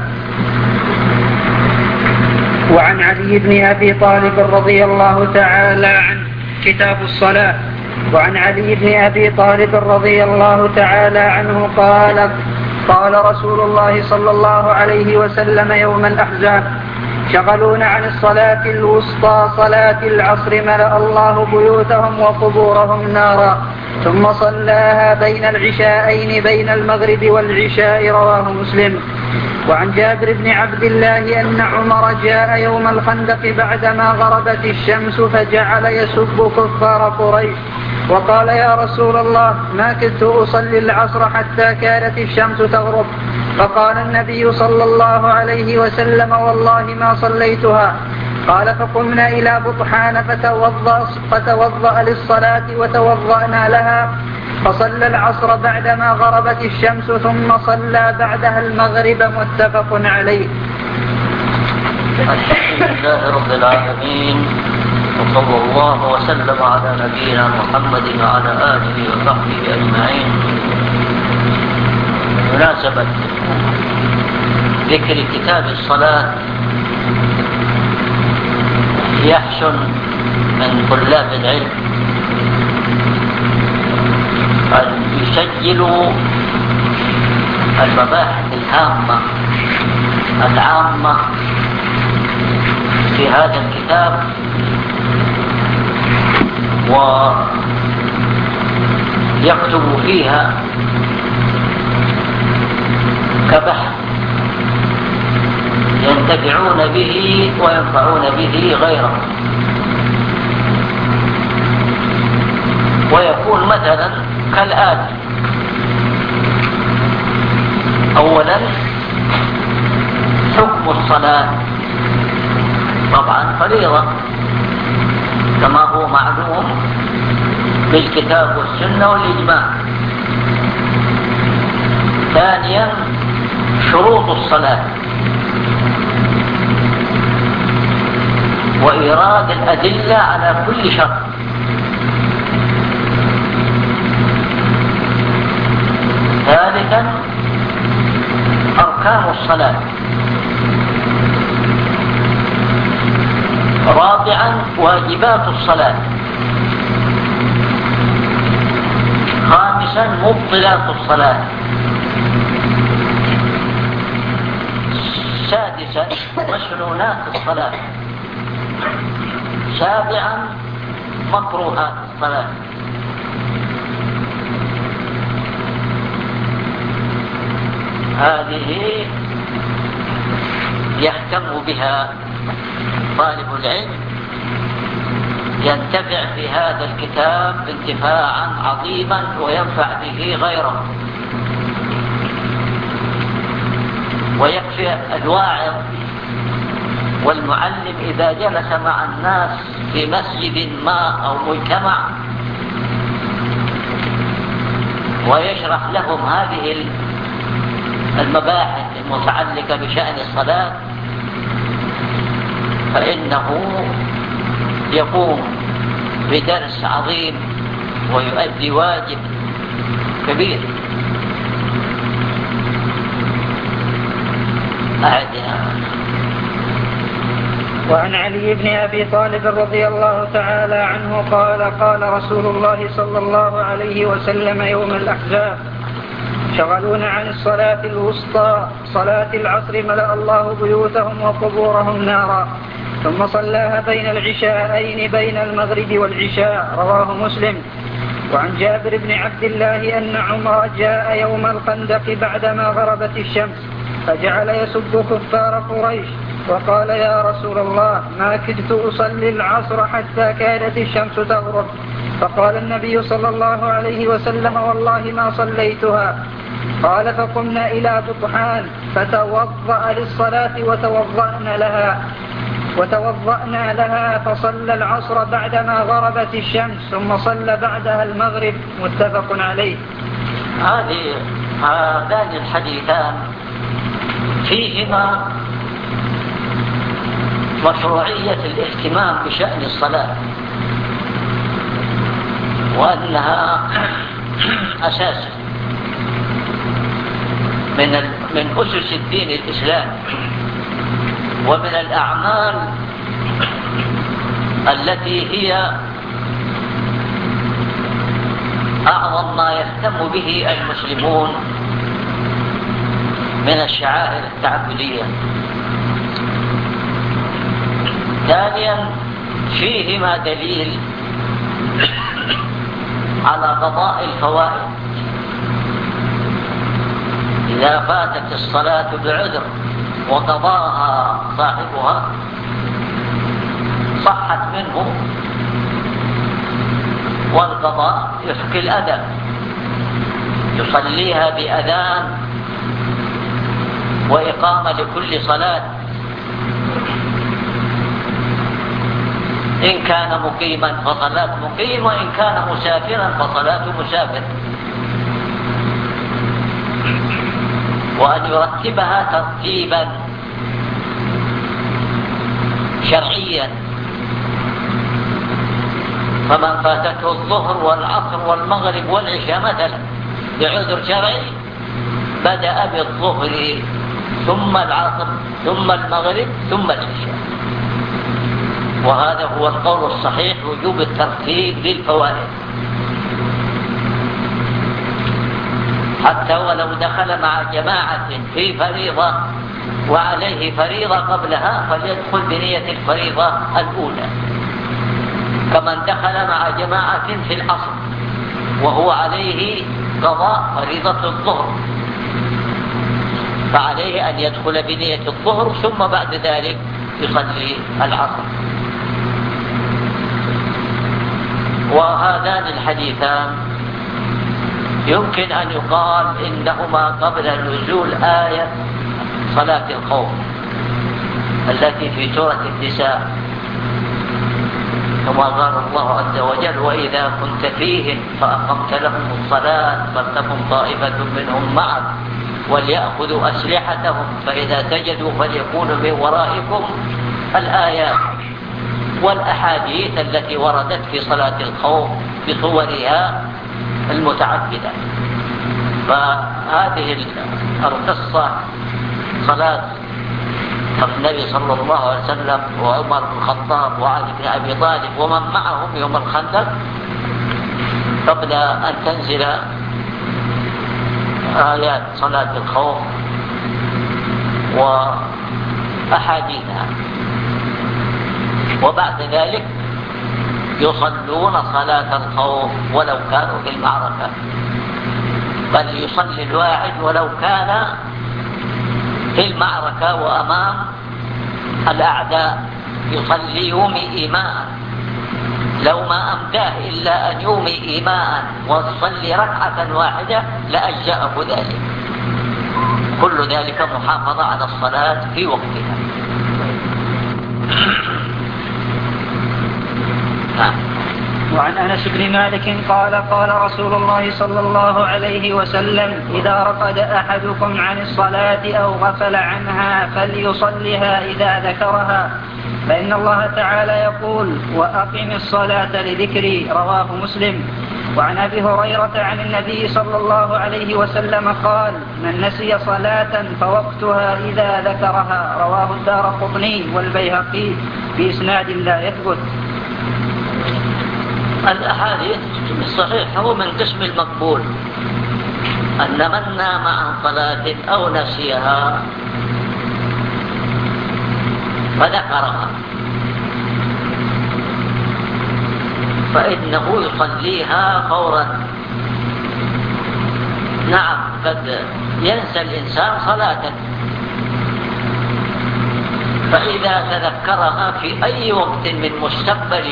وعن علي بن أبي طالب رضي الله تعالى عنه كتاب الصلاة. وعن علي بن أبي طالب رضي الله تعالى عنه قال رسول الله صلى الله عليه وسلم يوم الأحزاب: شغلون عن الصلاة الوسطى صلاة العصر ملأ الله بيوتهم وقبورهم نارا، ثم صلاها بين العشاءين بين المغرب والعشاء. رواه مسلم. وعن جابر بن عبد الله أن عمر جاء يوم الخندق بعدما غربت الشمس فجعل يسب كفار قريش وقال يا رسول الله ما كدت أصلي العصر حتى كانت الشمس تغرب. فقال النبي صلى الله عليه وسلم والله ما صليتها. قال فقمنا إلى بطحان فتوضأ للصلاة وتوضأنا لها فصلى العصر بعدما غربت الشمس ثم صلى بعدها المغرب متفق عليه. الحمد لله رب العالمين وصلى الله وسلم على نبينا محمد وعلى آله وصحبه أجمعين. بمناسبة ذكر كتاب الصلاة يحسن من طلاب العلم أن يسجلوا المباحث العامة في هذا الكتاب ويكتبوا فيها كبحث ينتفعون به وينفعون به غيرهم. ويكون مثلا كالآتي: أولا حكم الصلاة، طبعا فريضة كما هو معلوم بالكتاب والسنة والإجماع. ثانيا شروط الصلاة وإيراد الأدلة على كل شرط. ثالثا أركان الصلاة. رابعا واجبات الصلاة. خامسا مبطلات الصلاة. سادسا مسنونات الصلاة. سابعا مكروهات الصلاة. هذه يهتم بها طالب العلم، ينتفع في هذا الكتاب انتفاعا عظيما وينفع به غيره. ويكفي الواعظ والمعلم إذا جلس مع الناس في مسجد ما أو مجتمع ويشرح لهم هذه المباحث المتعلقة بشأن الصلاة، فإنه يقوم بدرس عظيم ويؤدي واجب كبير. وعن علي بن أبي طالب رضي الله تعالى عنه قال قال رسول الله صلى الله عليه وسلم يوم الأحزاب: شغلون عن الصلاة الوسطى صلاة العصر ملأ الله بيوتهم وقبورهم نارا، ثم صلاها بين العشاءين بين المغرب والعشاء، رواه مسلم. وعن جابر بن عبد الله أن عمر جاء يوم الخندق بعدما غربت الشمس فجعل يسب كفار قريش وقال يا رسول الله ما كدت أصلي العصر حتى كادت الشمس تغرب. فقال النبي صلى الله عليه وسلم والله ما صليتها. قال فقمنا إلى بطحان فتوضأ للصلاة وتوضأنا لها فصلى العصر بعدما غربت الشمس ثم صلى بعدها المغرب، متفق عليه. هذان الحديثان فيهما مشروعية الاهتمام بشأن الصلاة، وأنها أساس من أسس الدين الإسلامي، ومن الأعمال التي هي أعظم ما يهتم به المسلمون من الشعائر التعبدية. ثانيا فيهما دليل على قضاء الفوائد، إذا فاتت الصلاة بعذر وقضاها صاحبها صحت منه، والقضاء يحكي الأذى، يصليها بأذان وإقامة لكل صلاة، إن كان مقيما فصلاة مقيم، وإن كان مسافرا فصلاة مسافر، وأن يرتبها ترتيبا شرعيا. فمن فاتته الظهر والعصر والمغرب والعشاء مثلا بعذر شرعي بدأ بالظهر ثم العصر ثم المغرب ثم العشاء، وهذا هو القول الصحيح، وجوب الترتيب للفوائد. حتى ولو دخل مع جماعة في فريضة وعليه فريضة قبلها فليدخل بنية الفريضة الأولى، كمن دخل مع جماعة في العصر وهو عليه قضاء فريضة الظهر، فعليه أن يدخل بنية الظهر ثم بعد ذلك يصلي العصر. وهذان الحديثان يمكن أن يقال إنهما قبل نزول آية صلاة الخوف التي في سورة النساء، كما قال الله عز وجل: وإذا كنت فيهم فأقمت لهم الصلاة فلتكن طائفة منهم معك وليأخذوا أسلحتهم فإذا سجدوا فليكونوا من ورائكم. الآيات والأحاديث التي وردت في صلاة الخوف بصورها المتعددة. فهذه القصة صلاة النبي صلى الله عليه وسلم وعمر بن الخطاب وعلي بن أبي طالب ومن معهم يوم الخندق قبل أن تنزل آيات صلاة الخوف وأحاديثها، وبعد ذلك يصلون صلاة الخوف ولو كانوا في المعركة، بل يصلي الواحد ولو كان في المعركة وأمام الأعداء، يصلي يومي إيماء، لو ما أمداه إلا أن يومي إيماء ويصلي ركعة واحدة لأجزأه ذلك. كل ذلك محافظة على الصلاة في وقتها. وعن أنس بن مالك قال: قال رسول الله صلى الله عليه وسلم: إذا رقد أحدكم عن الصلاة أو غفل عنها فليصلها إذا ذكرها، فإن الله تعالى يقول: وأقم الصلاة لذكري. رواه مسلم. وعن أبي هريرة عن النبي صلى الله عليه وسلم قال: من نسي صلاة فوقتها إذا ذكرها. رواه الدارقطني والبيهقي بإسناد لا يثبت. الأحاديث الصحيح هو من قسم المقبول، أن من نام عن صلاة أو نسيها فذكرها فإنه يصليها فورا. نعم، قد ينسى الإنسان صلاة، فإذا تذكرها في أي وقت من مستقبل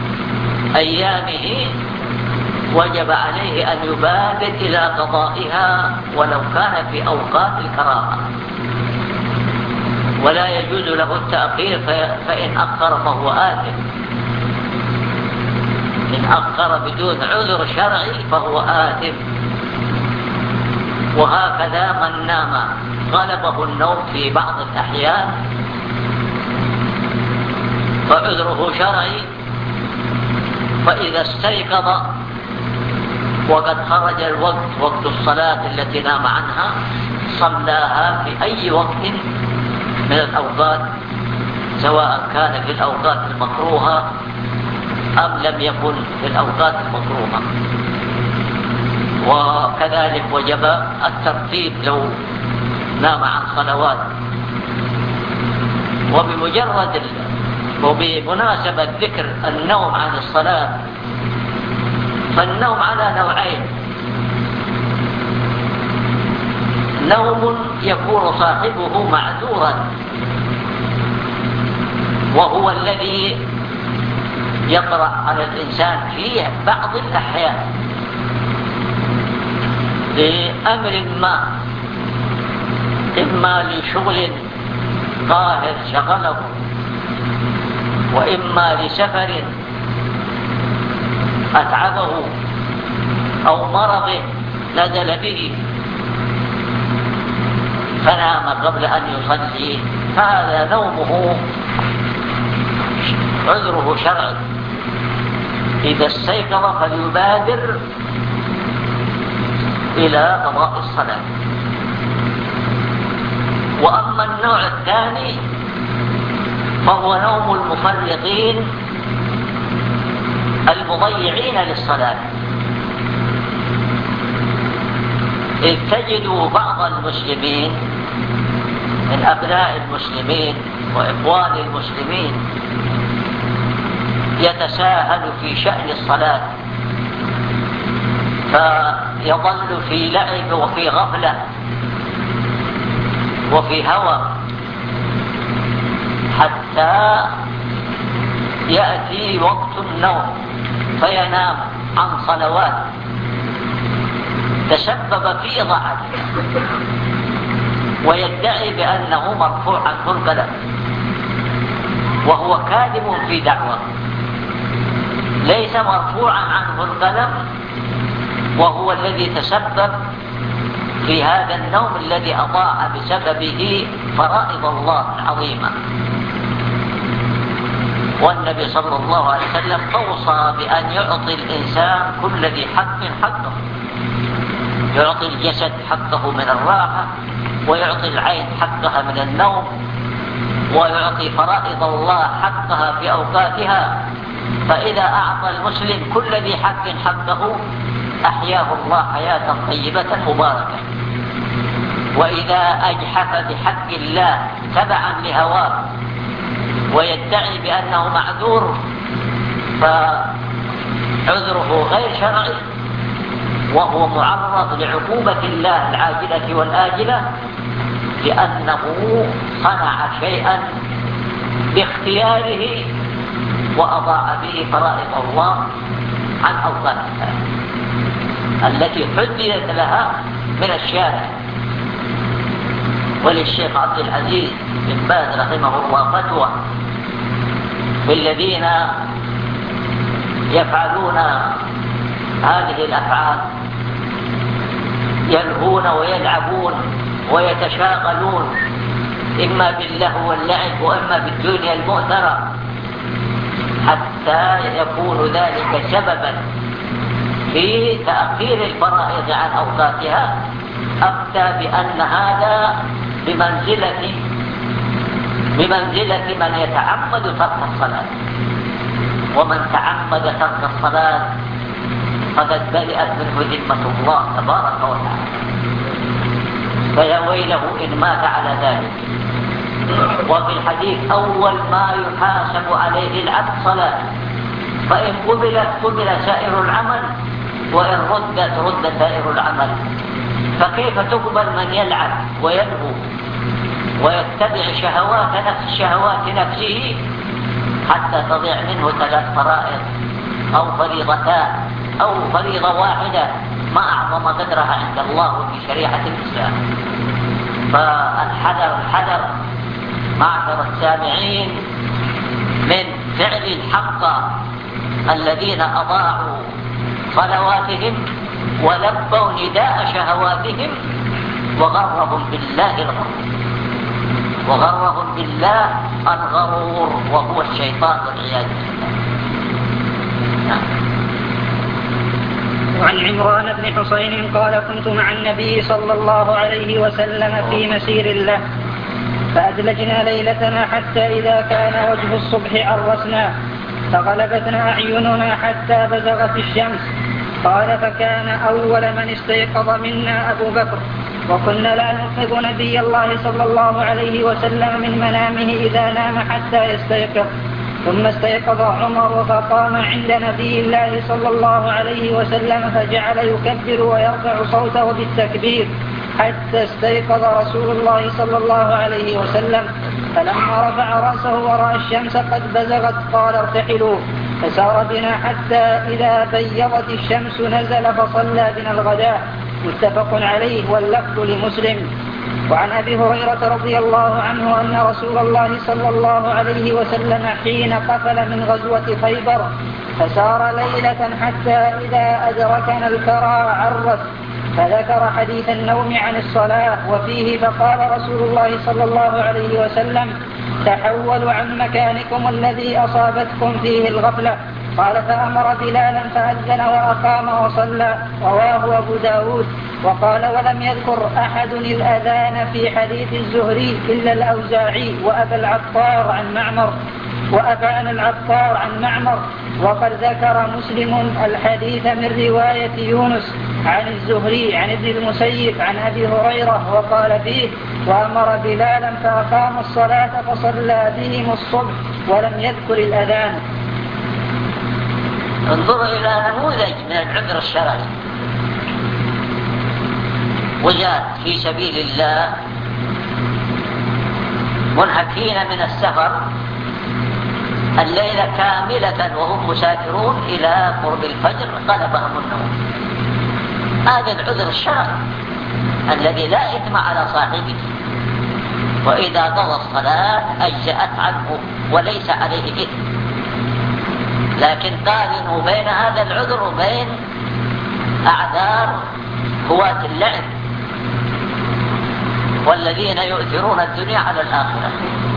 أيامه وجب عليه أن يبادر إلى قضائها ولو كان في أوقات الكراهة، ولا يجوز له التأخير، فإن أخر فهو آثم. إن أخر بدون عذر شرعي فهو آثم. وهكذا من نام غلبه النوم في بعض الأحيان فعذره شرعي، فإذا استيقظ وقد خرج الوقت، وقت الصلاة التي نام عنها، صلاها في أي وقت من الأوقات، سواء كان في الأوقات المكروهة أم لم يكن في الأوقات المكروهة. وكذلك وجب الترتيب لو نام عن صلوات. وبمناسبة ذكر النوم عن الصلاة، فالنوم على نوعين: نوم يكون صاحبه معذورا، وهو الذي يطرأ على الإنسان في بعض الأحيان لأمر ما، إما لشغل قاهر شغله، وإما لسفر أتعبه، أو مرض نزل به فنام قبل أن يصلي، هذا نومه عذره شرعي. إذا استيقظ فليبادر إلى قضاء الصلاة. وأما النوع الثاني فهو نوم المفرطين المضيعين للصلاة، إذ تجد بعض المسلمين من أبناء المسلمين وإخوان المسلمين يتساهل في شأن الصلاة، فيظل في لعب وفي غفلة وفي هوى حتى يأتي وقت النوم فينام عن صلوات تسبب في ضعفه، ويدعي بأنه مرفوع عنه القلم، وهو كاذب في دعوة. ليس مرفوعا عنه القلم، وهو الذي تسبب في هذا النوم الذي أضاع بسببه فرائض الله العظيمة. والنبي صلى الله عليه وسلم أوصى بأن يعطي الإنسان كل ذي حق حقه، يعطي الجسد حقه من الراحة، ويعطي العين حقها من النوم، ويعطي فرائض الله حقها في أوقاتها. فإذا أعطى المسلم كل ذي حق حقه أحياه الله حياة طيبة مباركة. وإذا أجحف بحق الله تبعا لهواه ويدعي بأنه معذور فعذره غير شرعي، وهو معرض لعقوبة الله العاجلة والآجلة، لأنه صنع شيئا باختياره وأضاع به فرائض الله عن أوقاتها التي حددت لها من الشارع. وللشيخ عبد العزيز بن باز رحمه الله فتوى في الذين يفعلون هذه الأفعال، يلهون ويلعبون ويتشاغلون إما باللهو واللعب وإما بالدنيا المؤثرة، حتى يكون ذلك سببا في تأخير الفرائض عن أوقاتها. أفتى بأن هذا بمنزلة من يتعمد ترك الصلاة، ومن تعمد ترك الصلاة فقد برئت منه ذمة الله تبارك وتعالى، فيا ويله إن مات على ذلك. وفي الحديث أول ما يحاسب عليه العبد صلاة، فإن قبلت قبل سائر العمل، وإن ردت رد سائر العمل. فكيف تقبل من يلعب ويلهو ويتبع شهوات نفسه حتى تضيع منه 3 فرائض أو فريضتان أو فريضة واحدة ما أعظم قدرها عند الله في شريعة الإسلام. فالحذر معشر السامعين من فعل الحق الذين أضاعوا صلواتهم ولبوا نداء شهواتهم وغرهم بالله الغرور وهو الشيطان والعياذ بالله. وعن عمران بن حسين قال: كنت مع النبي صلى الله عليه وسلم في مسير له، فأدلجنا ليلتنا حتى إذا كان وجه الصبح عرسنا، فغلبتنا أعيننا حتى بزغت الشمس. قال: فكان أول من استيقظ منا أبو بكر، وكنا لا نوقظ نبي الله صلى الله عليه وسلم من منامه إذا نام حتى يستيقظ. ثم استيقظ عمر فقام عند نبي الله صلى الله عليه وسلم فجعل يكبر ويرفع صوته بالتكبير، حتى استيقظ رسول الله صلى الله عليه وسلم، فلما رفع رأسه ورأى الشمس قد بزغت قال ارتحلوا، فسار بنا حتى إذا بيضت الشمس نزل فصلى بنا الغداء. متفق عليه واللفظ لمسلم. وعن أبي هريرة رضي الله عنه أن رسول الله صلى الله عليه وسلم حين قفل من غزوة خيبر فسار ليلة حتى إذا أدركنا الكرى عرت، فذكر حديث النوم عن الصلاة وفيه فقال رسول الله صلى الله عليه وسلم تحولوا عن مكانكم الذي أصابتكم فيه الغفلة. قال فأمر بلالا فأذن وأقام وصلى. رواه أبو داود. وقال ولم يذكر أحد الأذان في حديث الزهري إلا الأوزاعي وأبان العطار عن معمر. وقد ذكر مسلم الحديث من رواية يونس عن الزهري عن ابن المسيب عن أبي هريرة وقال فيه وأمر بلالا فأقام الصلاة فصلى بهم الصبح ولم يذكر الأذان. انظروا إلى نموذج من العذر الشرعي. وجاء في سبيل الله منهكين من السفر الليلة كاملة وهم مسافرون إلى قرب الفجر غلبهم النوم. هذا العذر الشرعي الذي لا إثم على صاحبه، وإذا قضى الصلاة أجزأت عنه وليس عليه إثم. لكن قارنوا بين هذا العذر وبين أعذار هواة اللعب والذين يؤثرون الدنيا على الآخرة،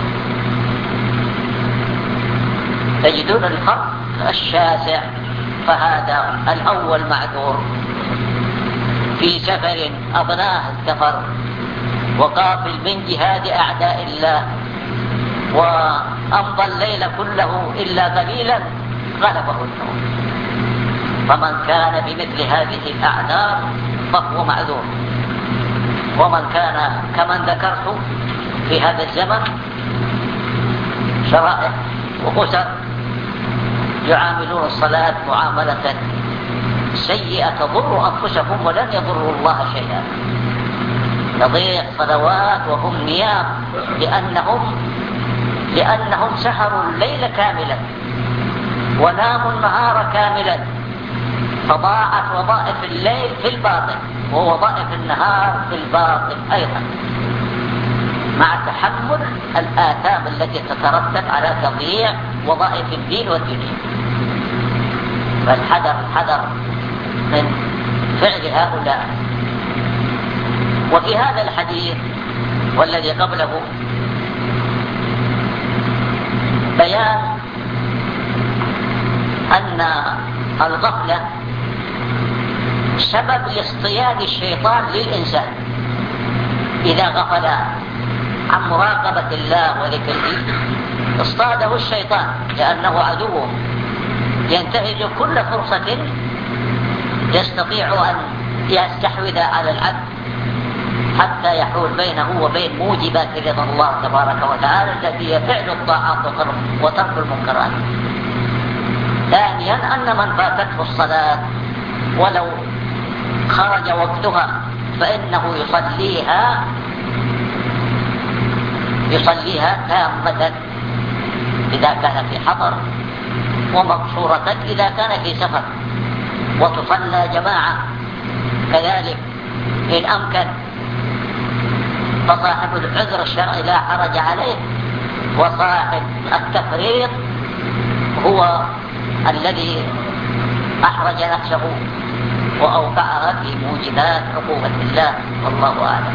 تجدون الفرق الشاسع. فهذا الأول معذور في سفر أبناه السفر وقافل من جهاد أعداء الله وأمضى الليل كله إلا قليلا غلبه النوم. فمن كان بمثل هذه الأعذار فهو معذور. ومن كان كمن ذكرت في هذا الزمن شرائح وأسر يعاملون الصلاة معاملة سيئة تضر أنفسهم ولن يضروا الله شيئا. تضيع صلوات وهم نيام لأنهم سهروا الليل كاملا وناموا النهار كاملا، فضاعت وظائف الليل في الباطن ووظائف النهار في الباطن أيضا، مع تحمل الآثام التي تترتب على تضييع وظائف الدين والدنيا. فالحذر من فعل هؤلاء. وفي هذا الحديث والذي قبله بيان أن الغفلة سبب لاصطياد الشيطان للإنسان. إذا غفل عن مراقبة الله وذكره اصطاده الشيطان لأنه عدو ينتهز كل فرصة يستطيع أن يستحوذ على العبد حتى يحول بينه وبين موجبات رضا الله تبارك وتعالى التي هي فعل الطاعات وترك المنكرات. ثانيا أن من فاتته الصلاة ولو خرج وقتها فإنه يصليها تامة إذا كان في حضر، ومقصورة إذا كان في سفر، وتصلى جماعة كذلك إن أمكن. فصاحب العذر الشرعي لا حرج عليه، وصاحب التفريط هو الذي أحرج نفسه وأوقعها في موجبات عقوبة الله، والله أعلم.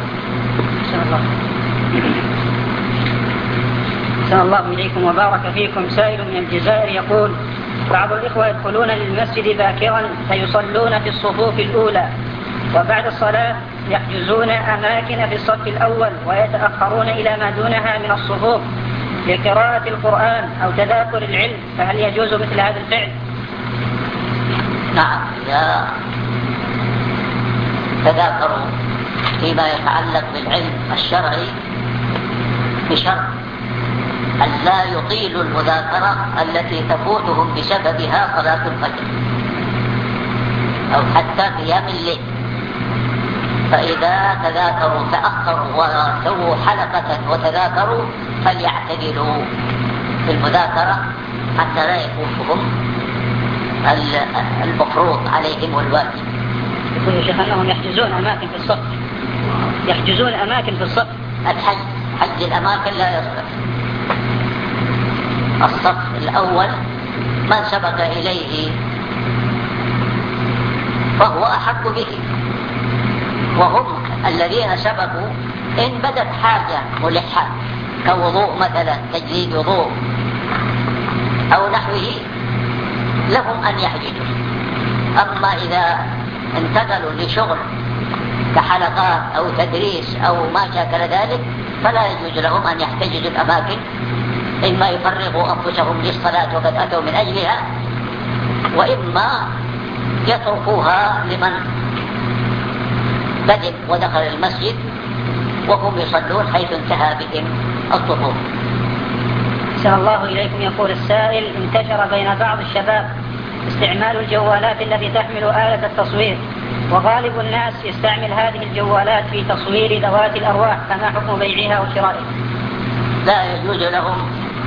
أحسن الله إليكم وبارك فيكم. سائل من الجزائر يقول: بعض الإخوة يدخلون للمسجد باكرا فيصلون في الصفوف الأولى، وبعد الصلاة يحجزون أماكن في الصف الأول ويتأخرون إلى ما دونها من الصفوف لقراءة القرآن أو تذاكر العلم، فهل يجوز مثل هذا الفعل؟ نعم، إذا تذاكروا فيما يتعلق بالعلم الشرعي بشرط أن لا يطيلوا المذاكرة التي تفوتهم بسببها صلاة الفجر أو حتى قيام الليل، فإذا تذاكروا تأخروا وسووا حلقة وتذاكروا فليعتدلوا في المذاكرة حتى لا يفوتهم المفروض عليهم والواجب. يقول يا شيخ أنهم يحجزون أماكن في الصف، يحجزون أماكن في الصف. حج الأماكن لا يصلح. الصف الأول من سبق إليه فهو أحق به، وهم الذين سبقوا إن بدت حاجة ملحة كوضوء مثلا، تجديد وضوء أو نحوه، لهم أن يحجزوا. أما إذا انتقلوا لشغل كحلقات أو تدريس أو ما شاكل ذلك فلا يجوز لهم أن يحتجزوا الأماكن، إما يفرغوا أنفسهم للصلاة وقد أتوا من أجلها، وإما يتركوها لمن بدأ ودخل المسجد وهم يصلون حيث انتهى بهم الطهور. أحسن الله إليكم. يقول السائل: انتشر بين بعض الشباب استعمال الجوالات التي تحمل آلة التصوير، وغالب الناس يستعمل هذه الجوالات في تصوير ذوات الأرواح، فما حكم بيعها وشرائها؟ لا يجوز لهم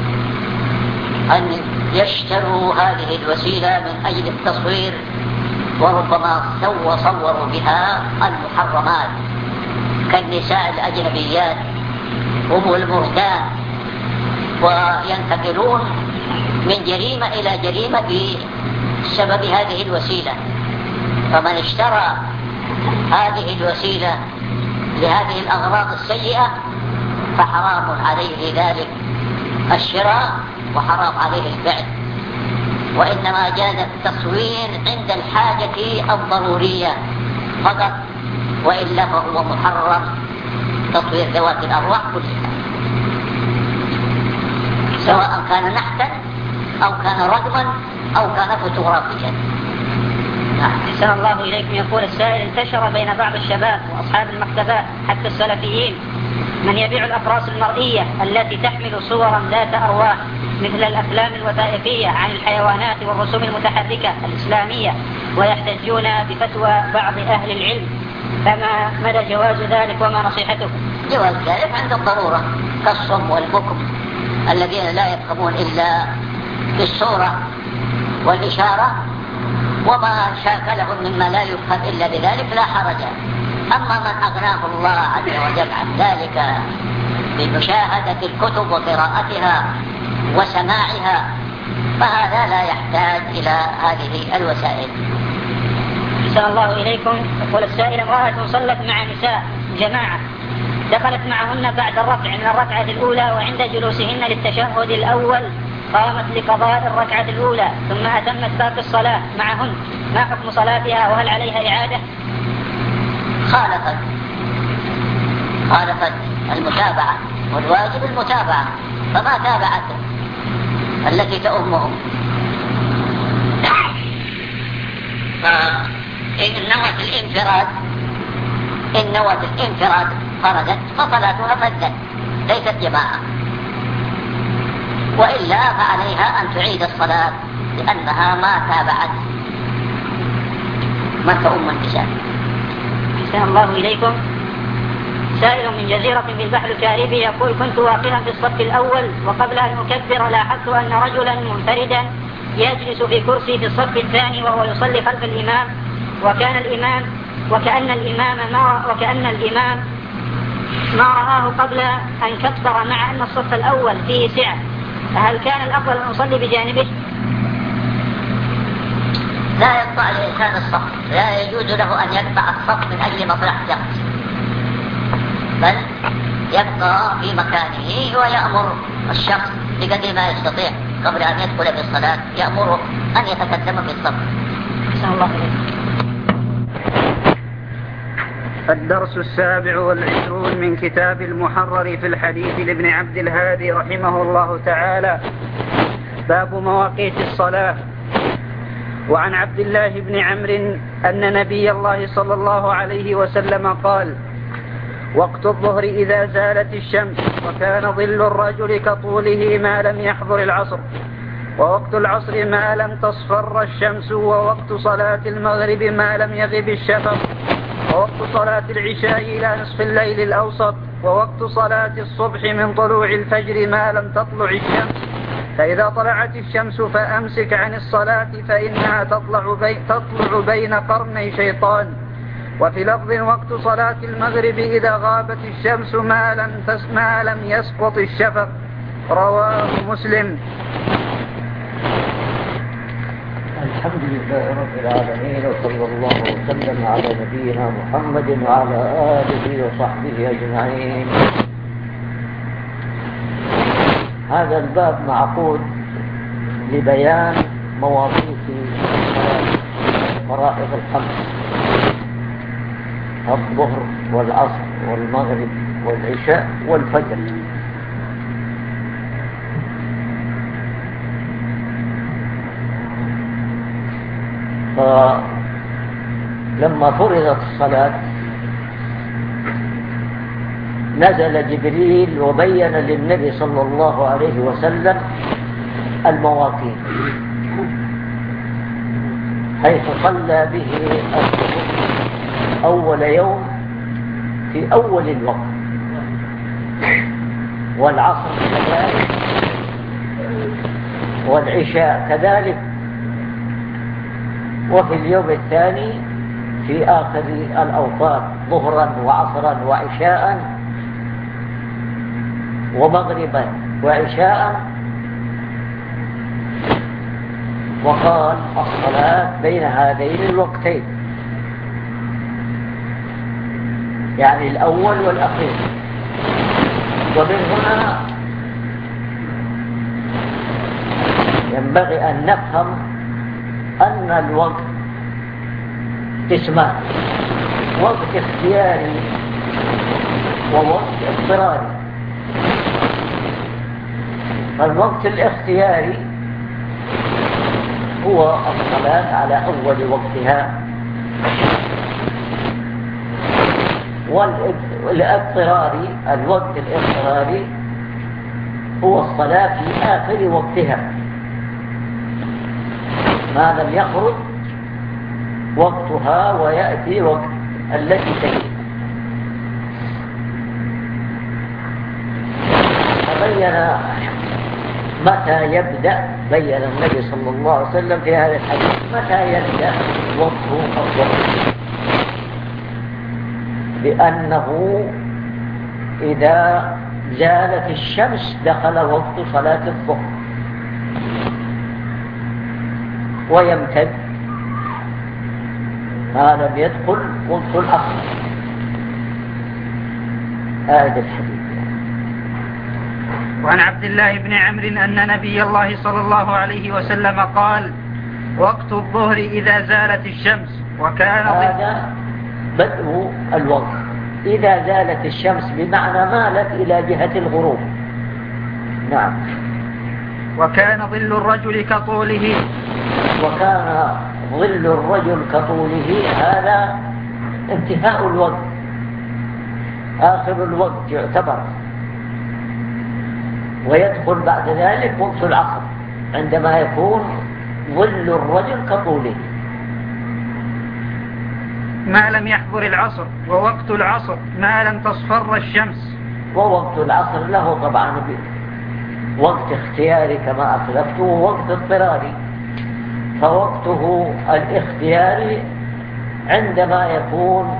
أن يشتروا هذه الوسيلة من أجل التصوير، وربما صوروا بها المحرمات كالنساء الأجنبيات هم المرتان، وينتقلون من جريمة إلى جريمة بسبب هذه الوسيلة. فمن اشترى هذه الوسيلة لهذه الأغراض السيئة فحرام عليه ذلك الشراء وحرام عليه البيع، وإنما جاز التصوير عند الحاجة الضرورية فقط، وإلا فهو محرم تصوير ذوات الأرواح كلها، سواء كان نحتا أو كان رقما أو كان فوتوغرافيا. أحسن الله إليكم. يقول السائل: انتشر بين بعض الشباب وأصحاب المكتبات حتى السلفيين من يبيع الأقراص المرئية التي تحمل صورا ذات أرواح مثل الأفلام الوثائقية عن الحيوانات والرسوم المتحركة الإسلامية، ويحتجون بفتوى بعض أهل العلم، فما مدى جواز ذلك وما نصيحته؟ جواز ذلك عند الضرورة، كالصم والبكم الذين لا يفهمون إلا بالصورة والإشارة، وما شاكلهم مما لا يفهم إلا بذلك لا حرج. أما من أغناه الله عز وجل عن ذلك بمشاهدة الكتب وقراءتها وسماعها فهذا لا يحتاج إلى هذه الوسائل. أحسن الله إليكم. يقول السائل: امرأة صلت مع نساء جماعة، دخلت معهن بعد الرفع من الركعة الأولى، وعند جلوسهن للتشهد الأول قامت لقضاء الركعة الأولى ثم أتمت باقي الصلاة معهن، ما حكم صلاتها وهل عليها إعادة؟ خالفت المتابعة، والواجب المتابعة، فما تابعت التي تؤمهم. فإن نوت الانفراد خرجت فصلاتها فردت ليست جماعة، وإلا فعليها أن تعيد الصلاة لأنها ما تابعت من تؤم النساء. أحسن الله إليكم. سائل من جزيرة بالبحر الكاريبي يقول: كنت واقفا في الصف الأول، وقبل أن أكبر لاحظت أن رجلا منفردا يجلس في كرسي في الصف الثاني وهو يصلي خلف الإمام، وكأن الإمام ما رآه قبل أن كبر، مع أن الصف الأول فيه سعة، فهل كان الأفضل أن أصلي بجانبه؟ لا يقطع الإنسان الصف، لا يجوز له أن يقطع الصف من أجل مصلحة شخص، بل يبقى في مكانه ويأمر الشخص بقدر ما يستطيع قبل أن يدخل في الصلاة، يأمره أن يتقدم في الصف. أحسن الله إليك. الدرس 27 من كتاب المحرر في الحديث لابن عبد الهادي رحمه الله تعالى. باب مواقيت الصلاة. وعن عبد الله بن عمرو أن نبي الله صلى الله عليه وسلم قال: وقت الظهر إذا زالت الشمس، وكان ظل الرجل كطوله ما لم يحضر العصر، ووقت العصر ما لم تصفر الشمس، ووقت صلاة المغرب ما لم يغب الشفق، ووقت صلاة العشاء إلى نصف الليل الأوسط، ووقت صلاة الصبح من طلوع الفجر ما لم تطلع الشمس، فإذا طلعت الشمس فأمسك عن الصلاة فإنها تطلع بين قرني شيطان. وفي لفظ وقت صلاة المغرب إذا غابت الشمس ما لم يسقط الشفق. رواه مسلم. الحمد لله رب العالمين، وصلى الله وسلم على نبينا محمد وعلى آله وصحبه أجمعين. هذا الباب معقود لبيان مواقيت فرائض الخمس: الظهر والعصر والمغرب والعشاء والفجر. فلما فرضت الصلاة نزل جبريل وبين للنبي صلى الله عليه وسلم المواقيت، حيث صلى به الظهر أول يوم في أول الوقت، والعصر كذلك، والعشاء كذلك، وفي اليوم الثاني في آخر الأوقات ظهرا وعصرا وعشاء ومغربا وعشاء. وقال الصلاة بين هذين الوقتين، يعني الأول والأخير. ومن هنا ينبغي أن نفهم أن الوقت قسمان: وقت اختياري ووقت اضطراري. فالوقت الاختياري هو الصلاة على أول وقتها، والاضطراري الوقت الاضطراري هو الصلاة في آخر وقتها ما لم يخرج وقتها ويأتي وقت التي تليه. فبين متى يبدأ، بين النبي صلى الله عليه وسلم في هذا الحديث متى يبدأ وقته الظهر، بأنه إذا زالت الشمس دخل وقت صلاة الظهر، ويمتد ما لم يدخل وقت العصر. هذا الحديث. وعن عبد الله بن عمرو أن نبي الله صلى الله عليه وسلم قال: وقت الظهر إذا زالت الشمس. وكان هذا بدء الوقت إذا زالت الشمس، بمعنى مالت إلى جهة الغروب. نعم. وكان ظل الرجل كطوله. وكان ظل الرجل كطوله، هذا انتهاء الوقت، آخر الوقت يعتبر. ويدخل بعد ذلك وقت العصر عندما يكون ظل الرجل كطوله ما لم يحضر العصر. ووقت العصر ما لم تصفر الشمس. ووقت العصر له طبعا وقت اختياري كما أسلفت، ووقت اضطراري. فوقته الاختياري عندما يكون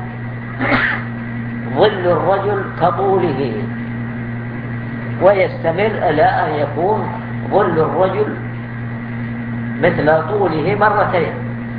ظل الرجل كطوله، ويستمر إلى أن يكون ظل الرجل مثل طوله مرتين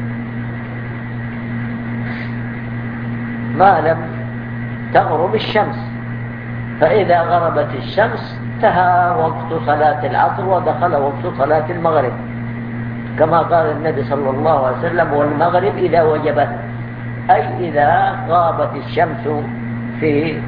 ما لم تغرب الشمس. فإذا غربت الشمس انتهى وقت صلاة العصر ودخل وقت صلاة المغرب، كما قال النبي صلى الله عليه وسلم: والمغرب إذا وجبت، أي إذا غابت الشمس في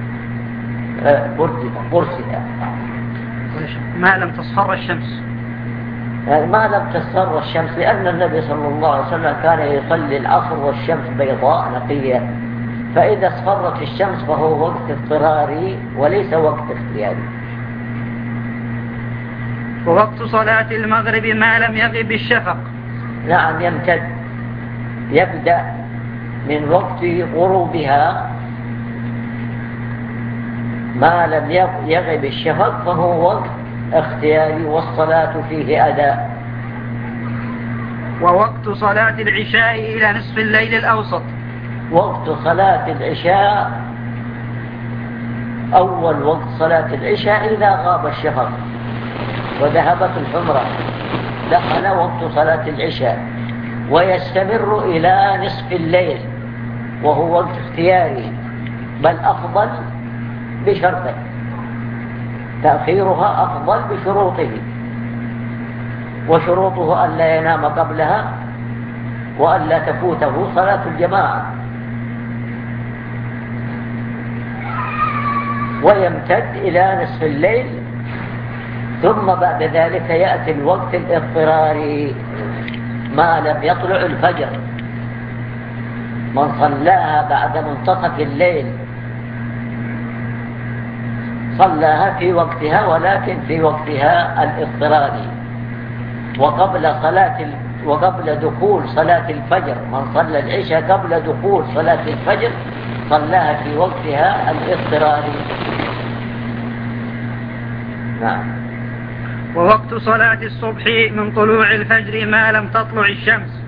برسها، ما لم تصفر الشمس. يعني ما لم تصفر الشمس، لأن النبي صلى الله عليه وسلم كان يصلي العصر والشمس بيضاء نقية، فإذا اصفرت الشمس فهو وقت اضطراري وليس وقت اختياري. ووقت صلاة المغرب ما لم يغب الشفق. نعم، يمتد، يبدأ من وقت غروبها ما لم يغب الشفق فهو وقت اختياري والصلاة فيه أداء. ووقت صلاة العشاء إلى نصف الليل الأوسط. وقت صلاة العشاء أول وقت صلاة العشاء إذا غاب الشفق وذهبت الحمرة دخل وقت صلاة العشاء، ويستمر إلى نصف الليل وهو وقت اختياري، بل أفضل بشرطه، تأخيرها أفضل بشروطه، وشروطه أن لا ينام قبلها وأن لا تفوته صلاة الجماعة، ويمتد إلى نصف الليل. ثم بعد ذلك يأتي الوقت الاضطراري ما لم يطلع الفجر، من صلاها بعد منتصف الليل صلاها في وقتها، ولكن في وقتها الاضطراري وقبل دخول صلاة الفجر. من صلى العشاء قبل دخول صلاة الفجر صلاها في وقتها الاضطراري. نعم. ووقت صلاة الصبح من طلوع الفجر ما لم تطلع الشمس.